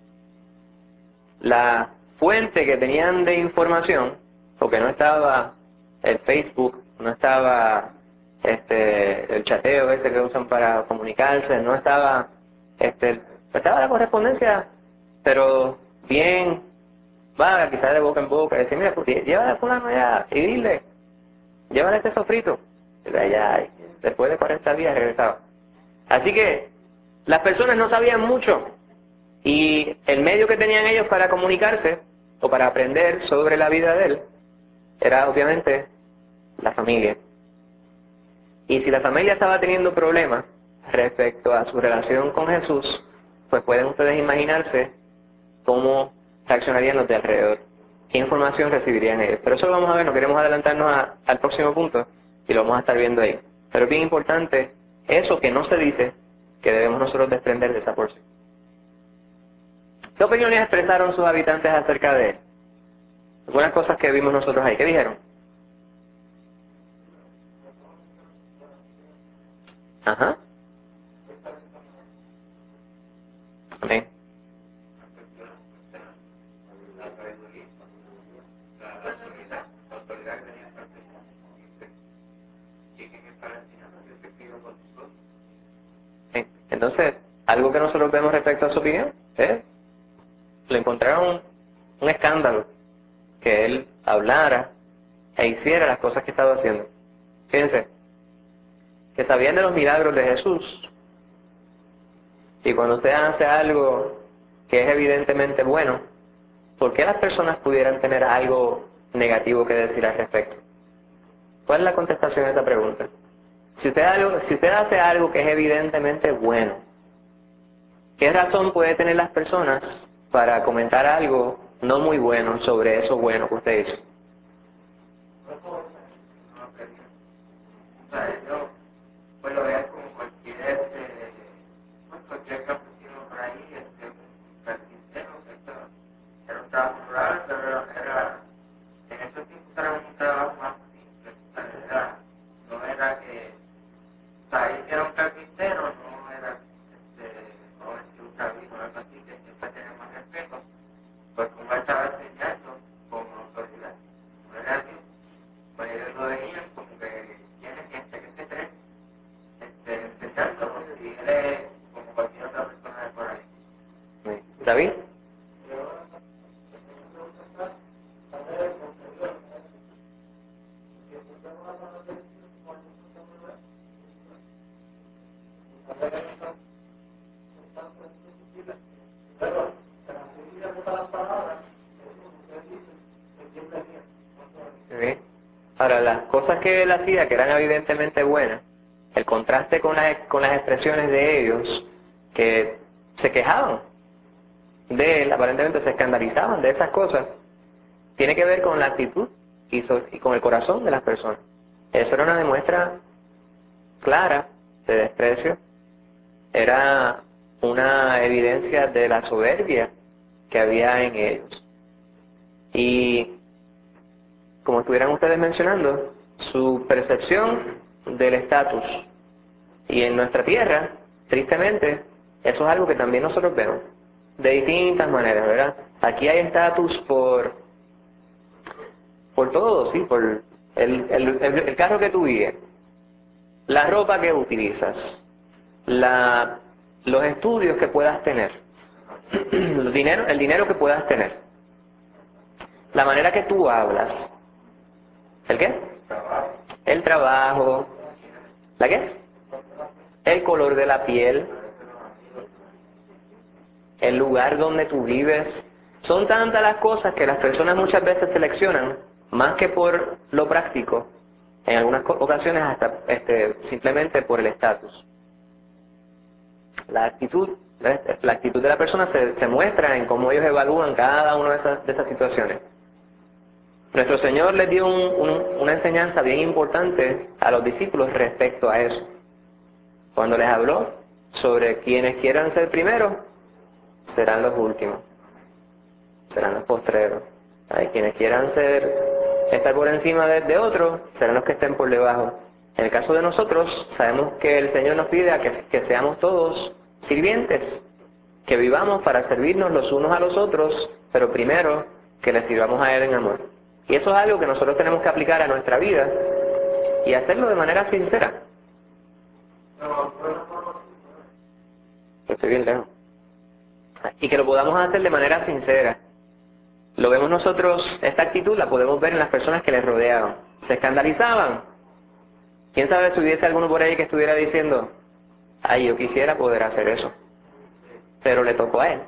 S2: la fuente que tenían de información, porque no estaba el Facebook, no estaba el chateo ese que usan para comunicarse, no estaba estaba la correspondencia, pero bien vaga, quizás de boca en boca, decir, mira, pues, llévale a fulano allá y dile, llévale este sofrito, y de allá, después de 40 días regresaba. Así que las personas no sabían mucho, y el medio que tenían ellos para comunicarse o para aprender sobre la vida de él era obviamente la familia. Y si la familia estaba teniendo problemas respecto a su relación con Jesús, pues pueden ustedes imaginarse cómo reaccionarían los de alrededor, qué información recibirían ellos. Pero eso lo vamos a ver, no queremos adelantarnos al próximo punto y lo vamos a estar viendo ahí. Pero es bien importante eso que no se dice, que debemos nosotros desprender de esa porción. ¿Qué opiniones expresaron sus habitantes acerca de él? Algunas cosas que vimos nosotros ahí. ¿Qué dijeron? Ajá. Amén. Entonces, algo que nosotros vemos respecto a su opinión es, le encontraron un escándalo que él hablara e hiciera las cosas que estaba haciendo. Fíjense, que sabían de los milagros de Jesús, y cuando usted hace algo que es evidentemente bueno, ¿por qué las personas pudieran tener algo negativo que decir al respecto? ¿Cuál es la contestación a esa pregunta? Si usted hace algo que es evidentemente bueno, ¿qué razón puede tener las personas para comentar algo no muy bueno sobre eso bueno que usted hizo?
S1: Yo pues lo veo como cualquier campesino por ahí, un carpintero, era un trabajo rural, pero en esos tiempos era un trabajo más simple, no era que, él era un carpintero, no era, no es que un rabino o algo así, que siempre tenía más respeto, pues como él estaba enseñando con autoridad, no era así, pues ellos lo veían como que tiene gente que se cree, enseñando, y él es como cualquier otra persona de por ahí.
S2: ¿David? Sí. Ahora, las cosas que él hacía, que eran evidentemente buenas, el contraste con las expresiones de ellos, que se quejaban de él, aparentemente se escandalizaban de esas cosas, tiene que ver con la actitud y con el corazón de las personas. Eso era una demuestra clara de desprecio, era una evidencia de la soberbia que había en ellos. Y como estuvieran ustedes mencionando, su percepción del estatus. Y en nuestra tierra, tristemente, eso es algo que también nosotros vemos, de distintas maneras, ¿verdad? Aquí hay estatus por todo, sí, por el carro que tú vives, la ropa que utilizas, los estudios que puedas tener, el dinero que puedas tener, la manera que tú hablas, ¿el qué? El trabajo, ¿la qué? El color de la piel, el lugar donde tú vives. Son tantas las cosas que las personas muchas veces seleccionan, más que por lo práctico, en algunas ocasiones hasta simplemente por el estatus. La actitud de la persona se muestra en cómo ellos evalúan cada una de esas situaciones. Nuestro Señor les dio una enseñanza bien importante a los discípulos respecto a eso. Cuando les habló sobre quienes quieran ser primeros, serán los últimos, serán los postreros. Ay, quienes quieran estar por encima de otros, serán los que estén por debajo. En el caso de nosotros, sabemos que el Señor nos pide a que seamos todos sirvientes, que vivamos para servirnos los unos a los otros, pero primero que le sirvamos a Él en amor. Y eso es algo que nosotros tenemos que aplicar a nuestra vida y hacerlo de manera sincera. Estoy bien lejos. Y que lo podamos hacer de manera sincera. Lo vemos nosotros, esta actitud la podemos ver en las personas que les rodeaban. Se escandalizaban. ¿Quién sabe si hubiese alguno por ahí que estuviera diciendo, ay, yo quisiera poder hacer eso? Pero le tocó a él.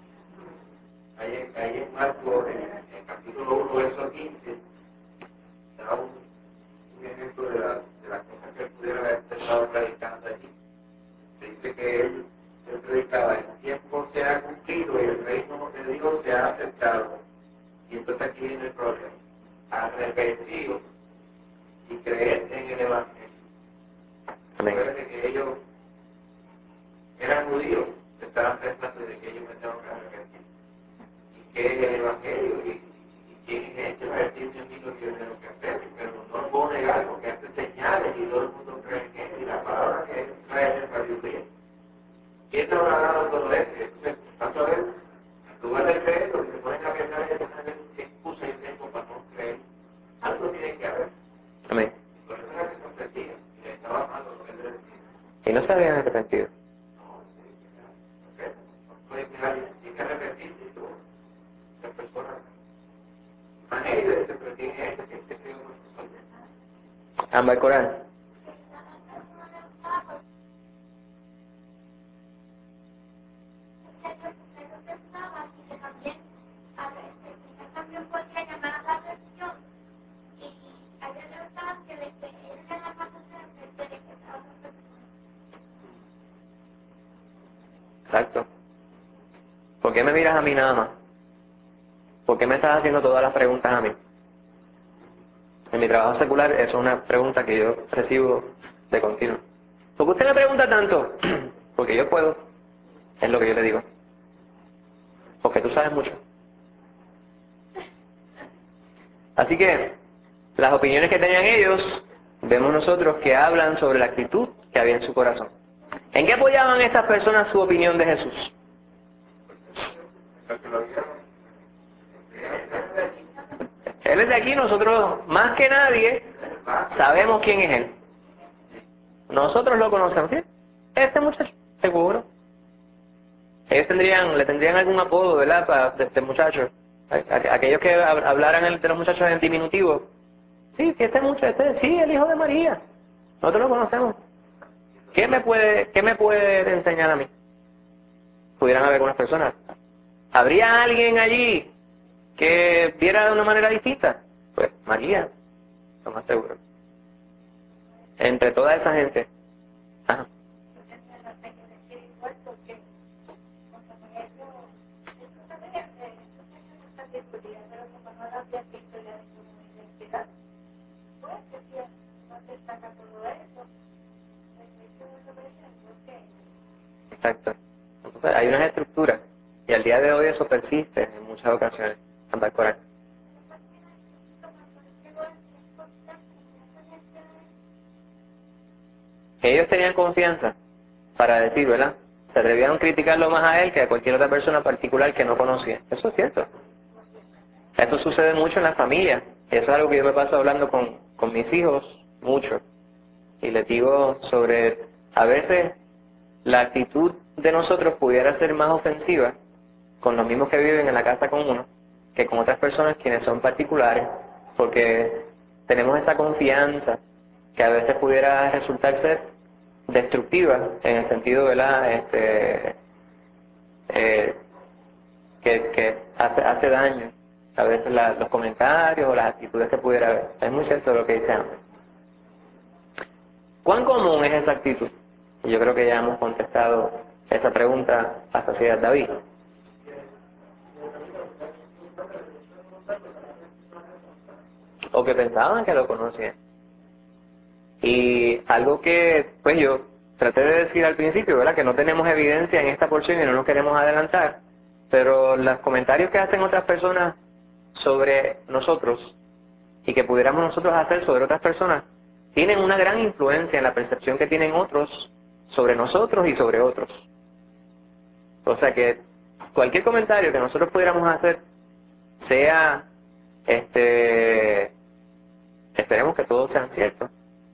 S1: Ahí en Marcos, en el capítulo 1, verso 15, da un ejemplo de las cosas que él pudiera haber estado predicando allí. Se dice que él predicaba, el tiempo se ha cumplido y el reino de Dios se ha acercado. Y entonces aquí viene el problema. Arrepentidos y creer en el Evangelio. Recuerden que ellos eran judíos, estaban pensando de que ellos me tengo que arrepentir. Y que es el Evangelio y quién es este para decirme a mí lo que yo tengo que hacer, pero no lo puedo negar porque hace señales y todo el mundo cree en él y la palabra que él trae es sabiduría. ¿Quién te habrá dado todo eso? Entonces, tanto a ver, en lugar de creer, lo que se ponen a pensar es que excusa y tiempo para no creer. Algo tiene que haber.
S2: Amén.
S1: Por eso era que se ofrecía y le estaba malo lo que él decía.
S2: Y no se habían arrepentido. Ámbar Coral. Exacto. ¿Por qué me miras a mí nada más? ¿Por qué me estás haciendo todas las preguntas a mí? En mi trabajo secular, eso es una pregunta que yo recibo de continuo. ¿Por qué usted me pregunta tanto? Porque yo puedo, es lo que yo le digo. Porque tú sabes mucho. Así que, las opiniones que tenían ellos, vemos nosotros que hablan sobre la actitud que había en su corazón. ¿En qué apoyaban estas personas su opinión de Jesús? Él es de aquí, nosotros más que nadie sabemos quién es Él. Nosotros lo conocemos, ¿sí? Este muchacho, seguro. Ellos le tendrían algún apodo, ¿verdad? De este muchacho. Aquellos que hablaran de los muchachos en diminutivo. Sí, este muchacho, sí, el hijo de María. Nosotros lo conocemos. ¿Qué me puede enseñar a mí? Pudieran haber algunas personas. ¿Habría alguien allí que viera de una manera distinta? Pues María, lo más seguro. Entre toda esa gente. Ajá. Exacto. Entonces, hay unas estructuras y al día de hoy eso persiste en muchas ocasiones. Ámbar Coral. Ellos tenían confianza para decir, ¿verdad? Se atrevían a criticarlo más a él que a cualquier otra persona particular que no conocía. Eso es cierto. Esto sucede mucho en las familias. Eso es algo que yo me paso hablando con mis hijos mucho. Y les digo sobre, a veces, la actitud de nosotros pudiera ser más ofensiva con los mismos que viven en la casa con uno que con otras personas quienes son particulares, porque tenemos esa confianza que a veces pudiera resultar ser destructiva en el sentido, ¿verdad? Que hace daño a veces los comentarios o las actitudes que pudiera haber. Es muy cierto lo que dice Ámbar. ¿Cuán común es esa actitud? Y yo creo que ya hemos contestado esa pregunta a Sociedad David. O que pensaban que lo conocían. Y algo que, pues yo traté de decir al principio, ¿verdad? Que no tenemos evidencia en esta porción y no nos queremos adelantar, pero los comentarios que hacen otras personas sobre nosotros y que pudiéramos nosotros hacer sobre otras personas tienen una gran influencia en la percepción que tienen otros sobre nosotros y sobre otros. O sea que cualquier comentario que nosotros pudiéramos hacer sea, esperemos que todos sean ciertos,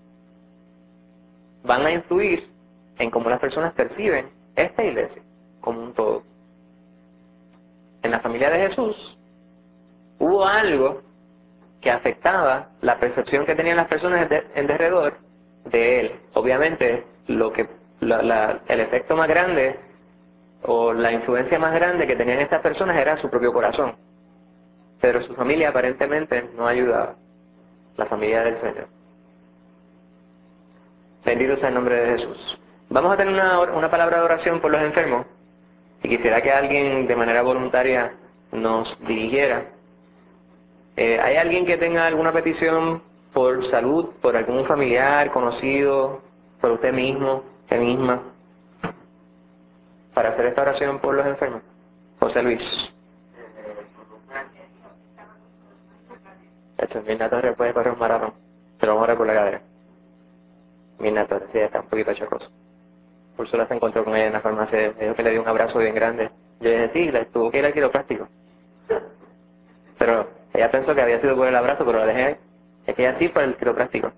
S2: van a influir en cómo las personas perciben esta iglesia como un todo. En la familia de Jesús hubo algo que afectaba la percepción que tenían las personas en derredor de él. Obviamente, el efecto más grande o la influencia más grande que tenían estas personas era su propio corazón. Pero su familia aparentemente no ayudaba. La familia del Señor. Bendito sea el nombre de Jesús. Vamos a tener una palabra de oración por los enfermos. Y quisiera que alguien de manera voluntaria nos dirigiera. ¿Hay alguien que tenga alguna petición por salud, por algún familiar, conocido, por usted mismo, usted misma, para hacer esta oración por los enfermos? José Luis. Mirna Torres puede correr un maratón. Se lo vamos a orar por la cadera. Mirna Torres, sí, está un poquito chocoso. Úrsula se encontró con ella en la farmacia, me dijo que le dio un abrazo bien grande. Yo le dije, sí, le tuvo que ir al quiropráctico. Pero ella pensó que había sido por el abrazo, pero la dejé ahí. Es que ella sí fue el quiropráctico.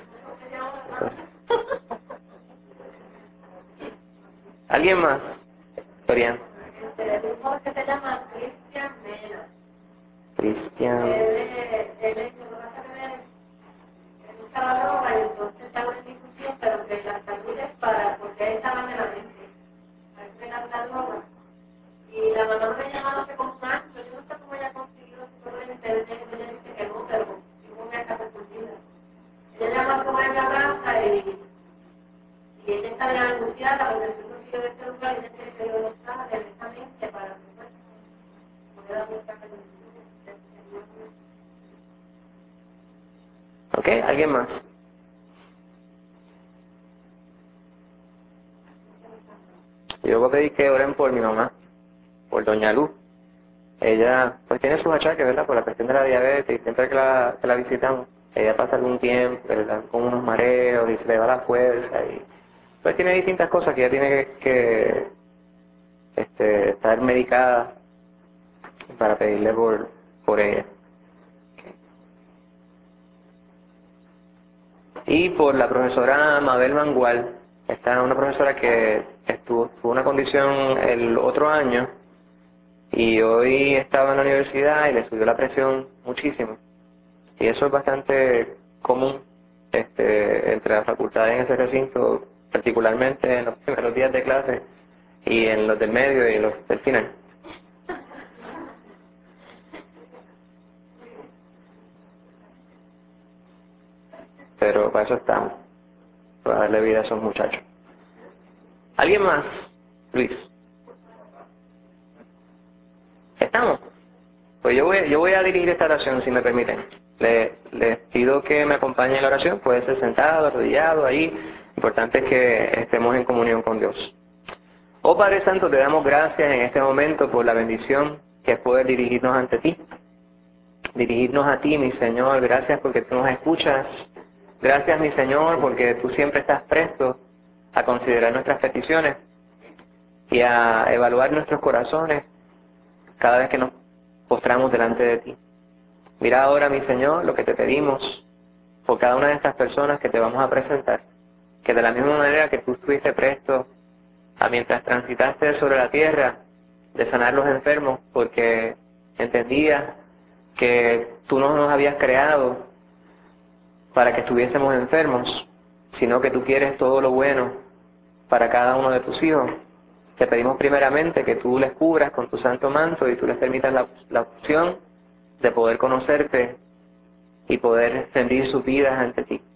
S2: ¿Alguien más? Dorian.
S3: Que se llama Cristian Mena.
S2: Cristian.
S3: Él es un trabajador
S2: ¿Ok? ¿Alguien más? Yo voy a pedir que oren por mi mamá, por Doña Luz. Ella pues tiene sus achaques, ¿verdad? Por la cuestión de la diabetes, y siempre que la visitamos, ella pasa algún tiempo, ¿verdad? Con unos mareos y se le va la fuerza y pues tiene distintas cosas que ella tiene que estar medicada para pedirle por ella. Y por la profesora Mabel Mangual, esta es una profesora que tuvo una condición el otro año y hoy estaba en la universidad y le subió la presión muchísimo. Y eso es bastante común entre las facultades en ese recinto, particularmente en los primeros días de clase y en los del medio y en los del final. Pero para eso estamos, para darle vida a esos muchachos. ¿Alguien más? Luis. ¿Estamos? Pues yo voy a dirigir esta oración, si me permiten. Les pido que me acompañen en la oración, puede ser sentado, arrodillado, ahí. Lo importante es que estemos en comunión con Dios. Oh Padre Santo, te damos gracias en este momento por la bendición que es poder dirigirnos ante ti. Dirigirnos a ti, mi Señor. Gracias porque tú nos escuchas. Gracias, mi Señor, porque tú siempre estás presto a considerar nuestras peticiones y a evaluar nuestros corazones cada vez que nos postramos delante de ti. Mira ahora, mi Señor, lo que te pedimos por cada una de estas personas que te vamos a presentar, que de la misma manera que tú estuviste presto a mientras transitaste sobre la tierra de sanar los enfermos, porque entendías que tú no nos habías creado para que estuviésemos enfermos, sino que tú quieres todo lo bueno para cada uno de tus hijos. Te pedimos primeramente que tú les cubras con tu santo manto y tú les permitas la opción de poder conocerte y poder extender sus vidas ante ti.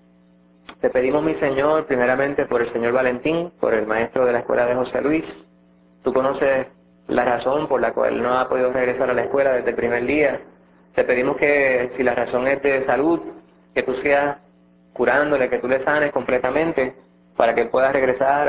S2: Te pedimos, mi Señor, primeramente por el señor Valentín, por el maestro de la escuela de José Luis. Tú conoces la razón por la cual no ha podido regresar a la escuela desde el primer día. Te pedimos que si la razón es de salud, que tú seas curándole, que tú le sanes completamente para que él pueda regresar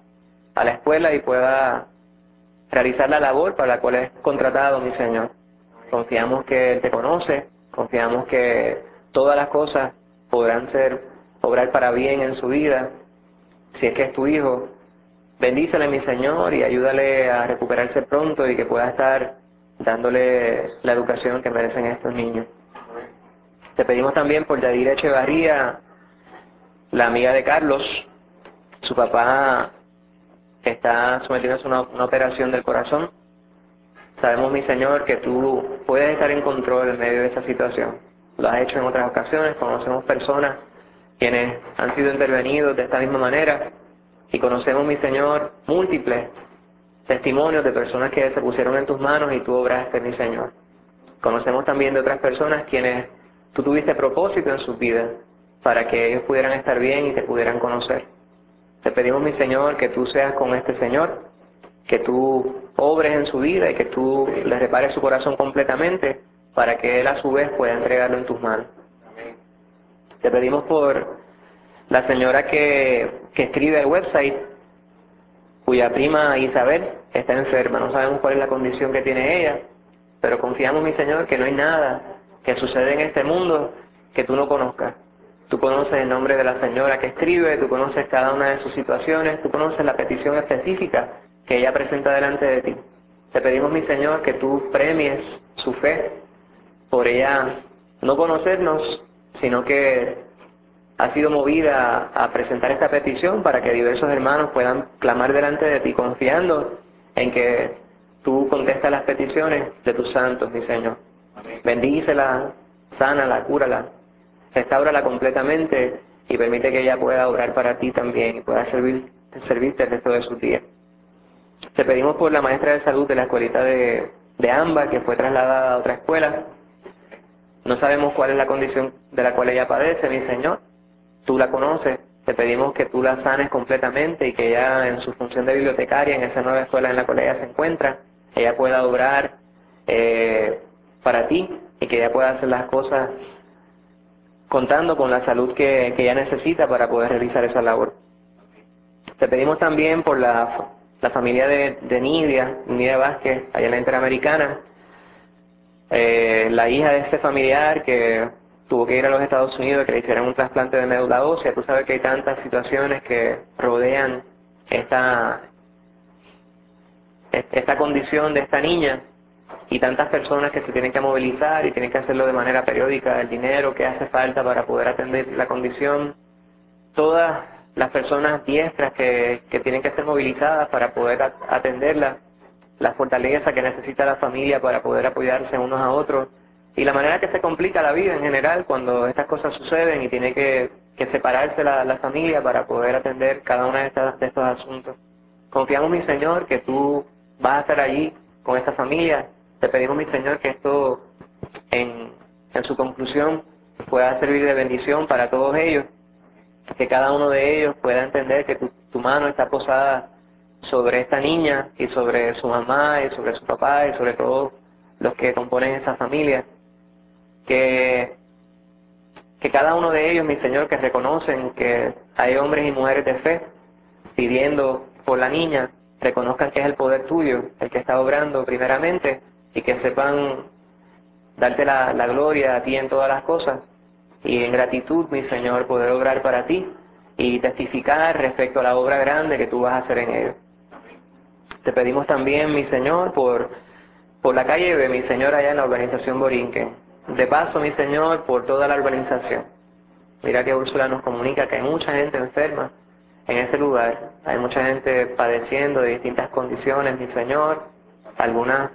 S2: a la escuela y pueda realizar la labor para la cual es contratado, mi Señor. Confiamos que Él te conoce, confiamos que todas las cosas podrán obrar para bien en su vida, si es que es tu hijo. Bendícele, mi Señor, y ayúdale a recuperarse pronto y que pueda estar dándole la educación que merecen estos niños. Te pedimos también por Yadira Echevarría, la amiga de Carlos. Su papá está sometiéndose a una operación del corazón. Sabemos, mi Señor, que tú puedes estar en control en medio de esa situación. Lo has hecho en otras ocasiones, conocemos personas quienes han sido intervenidos de esta misma manera y conocemos, mi Señor, múltiples testimonios de personas que se pusieron en tus manos y tú obraste, mi Señor. Conocemos también de otras personas quienes tú tuviste propósito en sus vidas para que ellos pudieran estar bien y te pudieran conocer. Te pedimos, mi Señor, que tú seas con este Señor, que tú obres en su vida y que tú le repares su corazón completamente para que él a su vez pueda entregarlo en tus manos. Te pedimos por la señora que escribe el website, cuya prima Isabel está enferma. No sabemos cuál es la condición que tiene ella, pero confiamos, mi Señor, que no hay nada que sucede en este mundo que tú no conozcas. Tú conoces el nombre de la señora que escribe, tú conoces cada una de sus situaciones, tú conoces la petición específica que ella presenta delante de ti. Te pedimos, mi Señor, que tú premies su fe por ella no conocernos, sino que ha sido movida a presentar esta petición para que diversos hermanos puedan clamar delante de ti, confiando en que tú contestas las peticiones de tus santos, mi Señor. Bendícela, sánala, cúrala, restáurala completamente y permite que ella pueda obrar para ti también y pueda servirte el resto de sus días. Te pedimos por la maestra de salud de la escuelita de Amba, que fue trasladada a otra escuela. No sabemos cuál es la condición de la cual ella padece, mi Señor. Tú la conoces. Te pedimos que tú la sanes completamente y que ella, en su función de bibliotecaria, en esa nueva escuela en la cual ella se encuentra, ella pueda obrar para ti y que ella pueda hacer las cosas contando con la salud que ella necesita para poder realizar esa labor. Te pedimos también por la familia de Nidia Vázquez, allá en la Interamericana, la hija de este familiar que tuvo que ir a los Estados Unidos, que le hicieran un trasplante de médula ósea. Tú sabes que hay tantas situaciones que rodean esta condición de esta niña y tantas personas que se tienen que movilizar y tienen que hacerlo de manera periódica, el dinero que hace falta para poder atender la condición, todas las personas diestras que tienen que ser movilizadas para poder atenderla, la fortaleza que necesita la familia para poder apoyarse unos a otros y la manera que se complica la vida en general cuando estas cosas suceden y tiene que separarse la familia para poder atender cada uno de estos asuntos. Confiamos, mi Señor, que tú vas a estar allí con esta familia. Te pedimos, mi Señor, que esto en su conclusión pueda servir de bendición para todos ellos, que cada uno de ellos pueda entender que tu mano está posada sobre esta niña y sobre su mamá y sobre su papá y sobre todos los que componen esa familia, que cada uno de ellos, mi Señor, que reconocen que hay hombres y mujeres de fe pidiendo por la niña, reconozcan que es el poder tuyo el que está obrando primeramente y que sepan darte la gloria a ti en todas las cosas y en gratitud, mi Señor, poder obrar para ti y testificar respecto a la obra grande que tú vas a hacer en ellos. Te pedimos también, mi Señor, por la calle de mi Señor allá en la urbanización Borinquen. De paso, mi Señor, por toda la urbanización. Mira que Úrsula nos comunica que hay mucha gente enferma en ese lugar. Hay mucha gente padeciendo de distintas condiciones, mi Señor. Algunas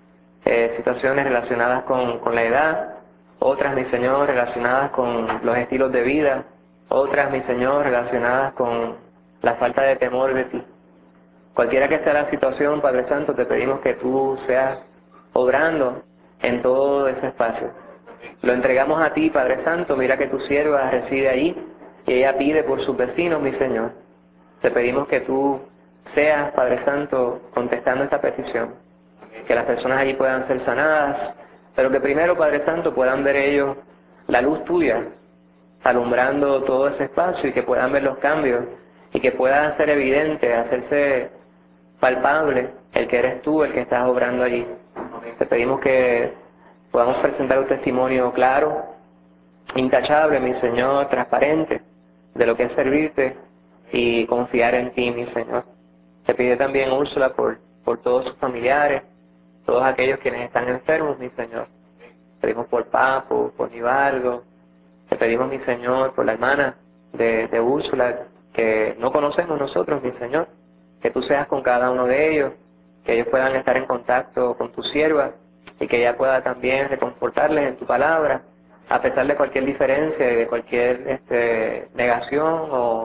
S2: situaciones relacionadas con la edad. Otras, mi Señor, relacionadas con los estilos de vida. Otras, mi Señor, relacionadas con la falta de temor de ti. Cualquiera que sea la situación, Padre Santo, te pedimos que tú seas obrando en todo ese espacio. Lo entregamos a ti, Padre Santo. Mira que tu sierva reside allí y ella pide por sus vecinos, mi Señor. Te pedimos que tú seas, Padre Santo, contestando esta petición. Que las personas allí puedan ser sanadas, pero que primero, Padre Santo, puedan ver ellos la luz tuya alumbrando todo ese espacio y que puedan ver los cambios y que pueda hacer evidente, hacerse palpable el que eres tú el que estás obrando allí. Te pedimos que podamos presentar un testimonio claro, intachable, mi Señor, transparente, de lo que es servirte y confiar en ti, mi Señor. Te pide también, Úrsula, por todos sus familiares, todos aquellos quienes están enfermos, mi Señor. Te pedimos por Papo, por Nivaldo. Te pedimos, mi Señor, por la hermana de Úrsula, que no conocemos nosotros, mi Señor. Que tú seas con cada uno de ellos, que ellos puedan estar en contacto con tu sierva y que ella pueda también reconfortarles en tu palabra, a pesar de cualquier diferencia y de cualquier negación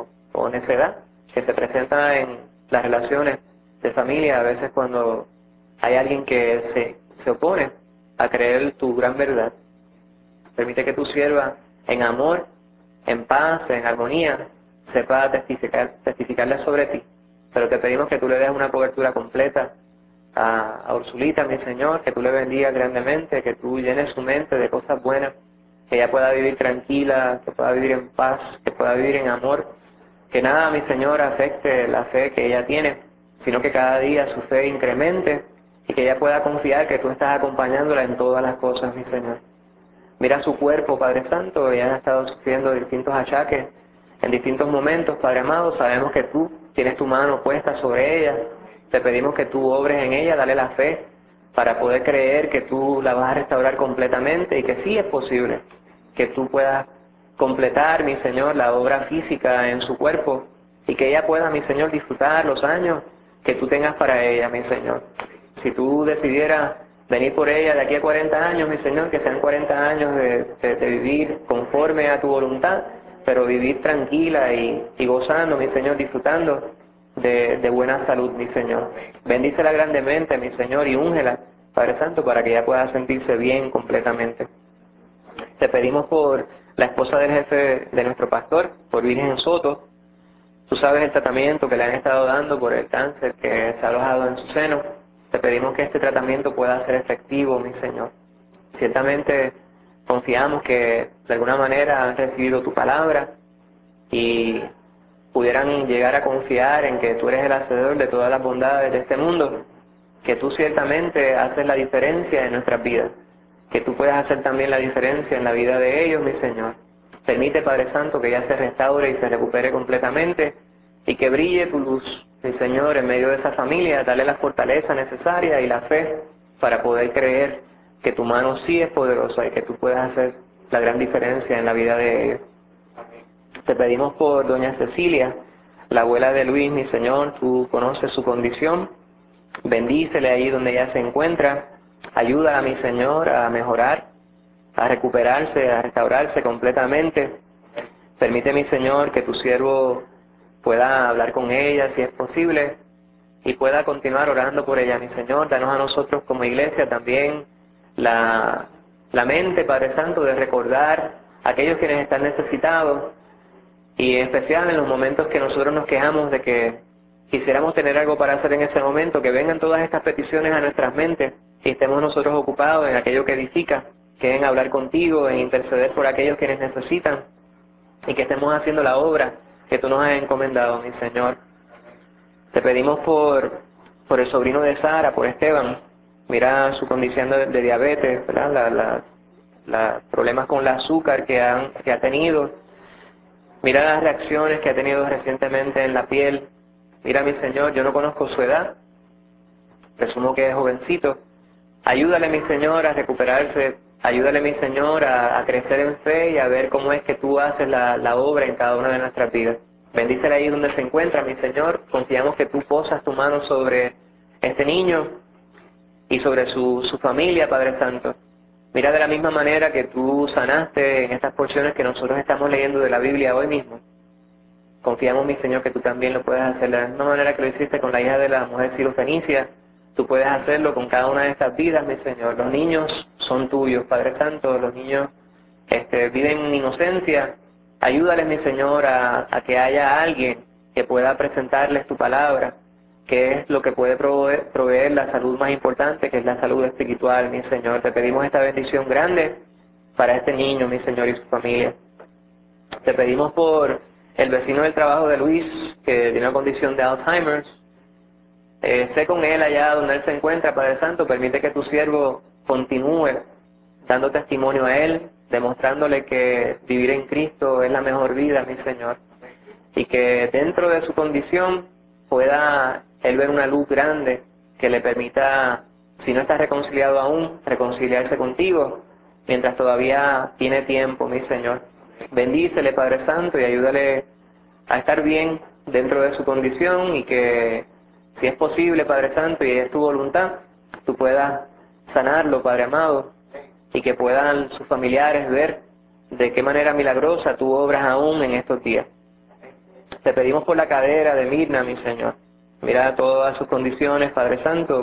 S2: o necedad que se presenta en las relaciones de familia, a veces cuando hay alguien que se opone a creer tu gran verdad. Permite que tu sierva, en amor, en paz, en armonía, sepa testificarle sobre ti. Pero te pedimos que tú le des una cobertura completa a Ursulita, mi Señor, que tú le bendigas grandemente, que tú llenes su mente de cosas buenas, que ella pueda vivir tranquila, que pueda vivir en paz, que pueda vivir en amor, que nada, mi Señor, afecte la fe que ella tiene, sino que cada día su fe incremente y que ella pueda confiar que tú estás acompañándola en todas las cosas, mi Señor. Mira su cuerpo, Padre Santo, ella ha estado sufriendo distintos achaques en distintos momentos, Padre amado, sabemos que tú tienes tu mano puesta sobre ella, te pedimos que tú obres en ella, dale la fe para poder creer que tú la vas a restaurar completamente y que sí es posible que tú puedas completar, mi Señor, la obra física en su cuerpo y que ella pueda, mi Señor, disfrutar los años que tú tengas para ella, mi Señor. Si tú decidieras venir por ella de aquí a 40 años, mi Señor, que sean 40 años de vivir conforme a tu voluntad, pero vivir tranquila y gozando, mi Señor, disfrutando de buena salud, mi Señor. Bendícela grandemente, mi Señor, y úngela, Padre Santo, para que ella pueda sentirse bien completamente. Te pedimos por la esposa del jefe de nuestro pastor, por Virgen Soto. Tú sabes el tratamiento que le han estado dando por el cáncer que se ha alojado en su seno. Te pedimos que este tratamiento pueda ser efectivo, mi Señor. Ciertamente Confiamos que de alguna manera han recibido tu palabra y pudieran llegar a confiar en que tú eres el hacedor de todas las bondades de este mundo, que tú ciertamente haces la diferencia en nuestras vidas, que tú puedes hacer también la diferencia en la vida de ellos, mi Señor. Permite, Padre Santo, que ya se restaure y se recupere completamente y que brille tu luz, mi Señor, en medio de esa familia. Dale la fortaleza necesaria y la fe para poder creer que tu mano sí es poderosa y que tú puedes hacer la gran diferencia en la vida de ellos. Te pedimos por doña Cecilia, la abuela de Luis, mi Señor, tú conoces su condición, bendícele ahí donde ella se encuentra, ayuda a mi Señor a mejorar, a recuperarse, a restaurarse completamente. Permite, mi Señor, que tu siervo pueda hablar con ella si es posible y pueda continuar orando por ella, mi Señor. Danos a nosotros como iglesia también la mente, Padre Santo, de recordar a aquellos quienes están necesitados, y en especial en los momentos que nosotros nos quejamos de que quisiéramos tener algo para hacer en ese momento, que vengan todas estas peticiones a nuestras mentes y estemos nosotros ocupados en aquello que edifica, que en hablar contigo, en interceder por aquellos quienes necesitan y que estemos haciendo la obra que tú nos has encomendado, mi Señor. Te pedimos por el sobrino de Sara, por Esteban. Mira su condición de diabetes, ¿verdad? Los problemas con el azúcar que ha tenido. Mira las reacciones que ha tenido recientemente en la piel. Mira, mi Señor, yo no conozco su edad, presumo que es jovencito. Ayúdale, mi Señor, a recuperarse. Ayúdale, mi Señor, a crecer en fe y a ver cómo es que tú haces la obra en cada una de nuestras vidas. Bendícele ahí donde se encuentra, mi Señor. Confiamos que tú posas tu mano sobre este niño y sobre su familia, Padre Santo. Mira de la misma manera que tú sanaste en estas porciones que nosotros estamos leyendo de la Biblia hoy mismo. Confiamos, mi Señor, que tú también lo puedes hacer de la misma manera que lo hiciste con la hija de la mujer sirofenicia. Tú puedes hacerlo con cada una de estas vidas, mi Señor. Los niños son tuyos, Padre Santo. Los niños viven en inocencia. Ayúdales, mi Señor, a que haya alguien que pueda presentarles tu palabra, que es lo que puede proveer la salud más importante, que es la salud espiritual, mi Señor. Te pedimos esta bendición grande para este niño, mi Señor, y su familia. Te pedimos por el vecino del trabajo de Luis, que tiene una condición de Alzheimer's. Sé con él allá donde él se encuentra, Padre Santo. Permite que tu siervo continúe dando testimonio a él, demostrándole que vivir en Cristo es la mejor vida, mi Señor. Y que dentro de su condición pueda él ver una luz grande que le permita, si no está reconciliado aún, reconciliarse contigo mientras todavía tiene tiempo, mi Señor. Bendícele, Padre Santo, y ayúdale a estar bien dentro de su condición y que, si es posible, Padre Santo, y es tu voluntad, tú puedas sanarlo, Padre amado, y que puedan sus familiares ver de qué manera milagrosa tú obras aún en estos días. Te pedimos por la cadera de Mirna, mi Señor. Mira todas sus condiciones, Padre Santo.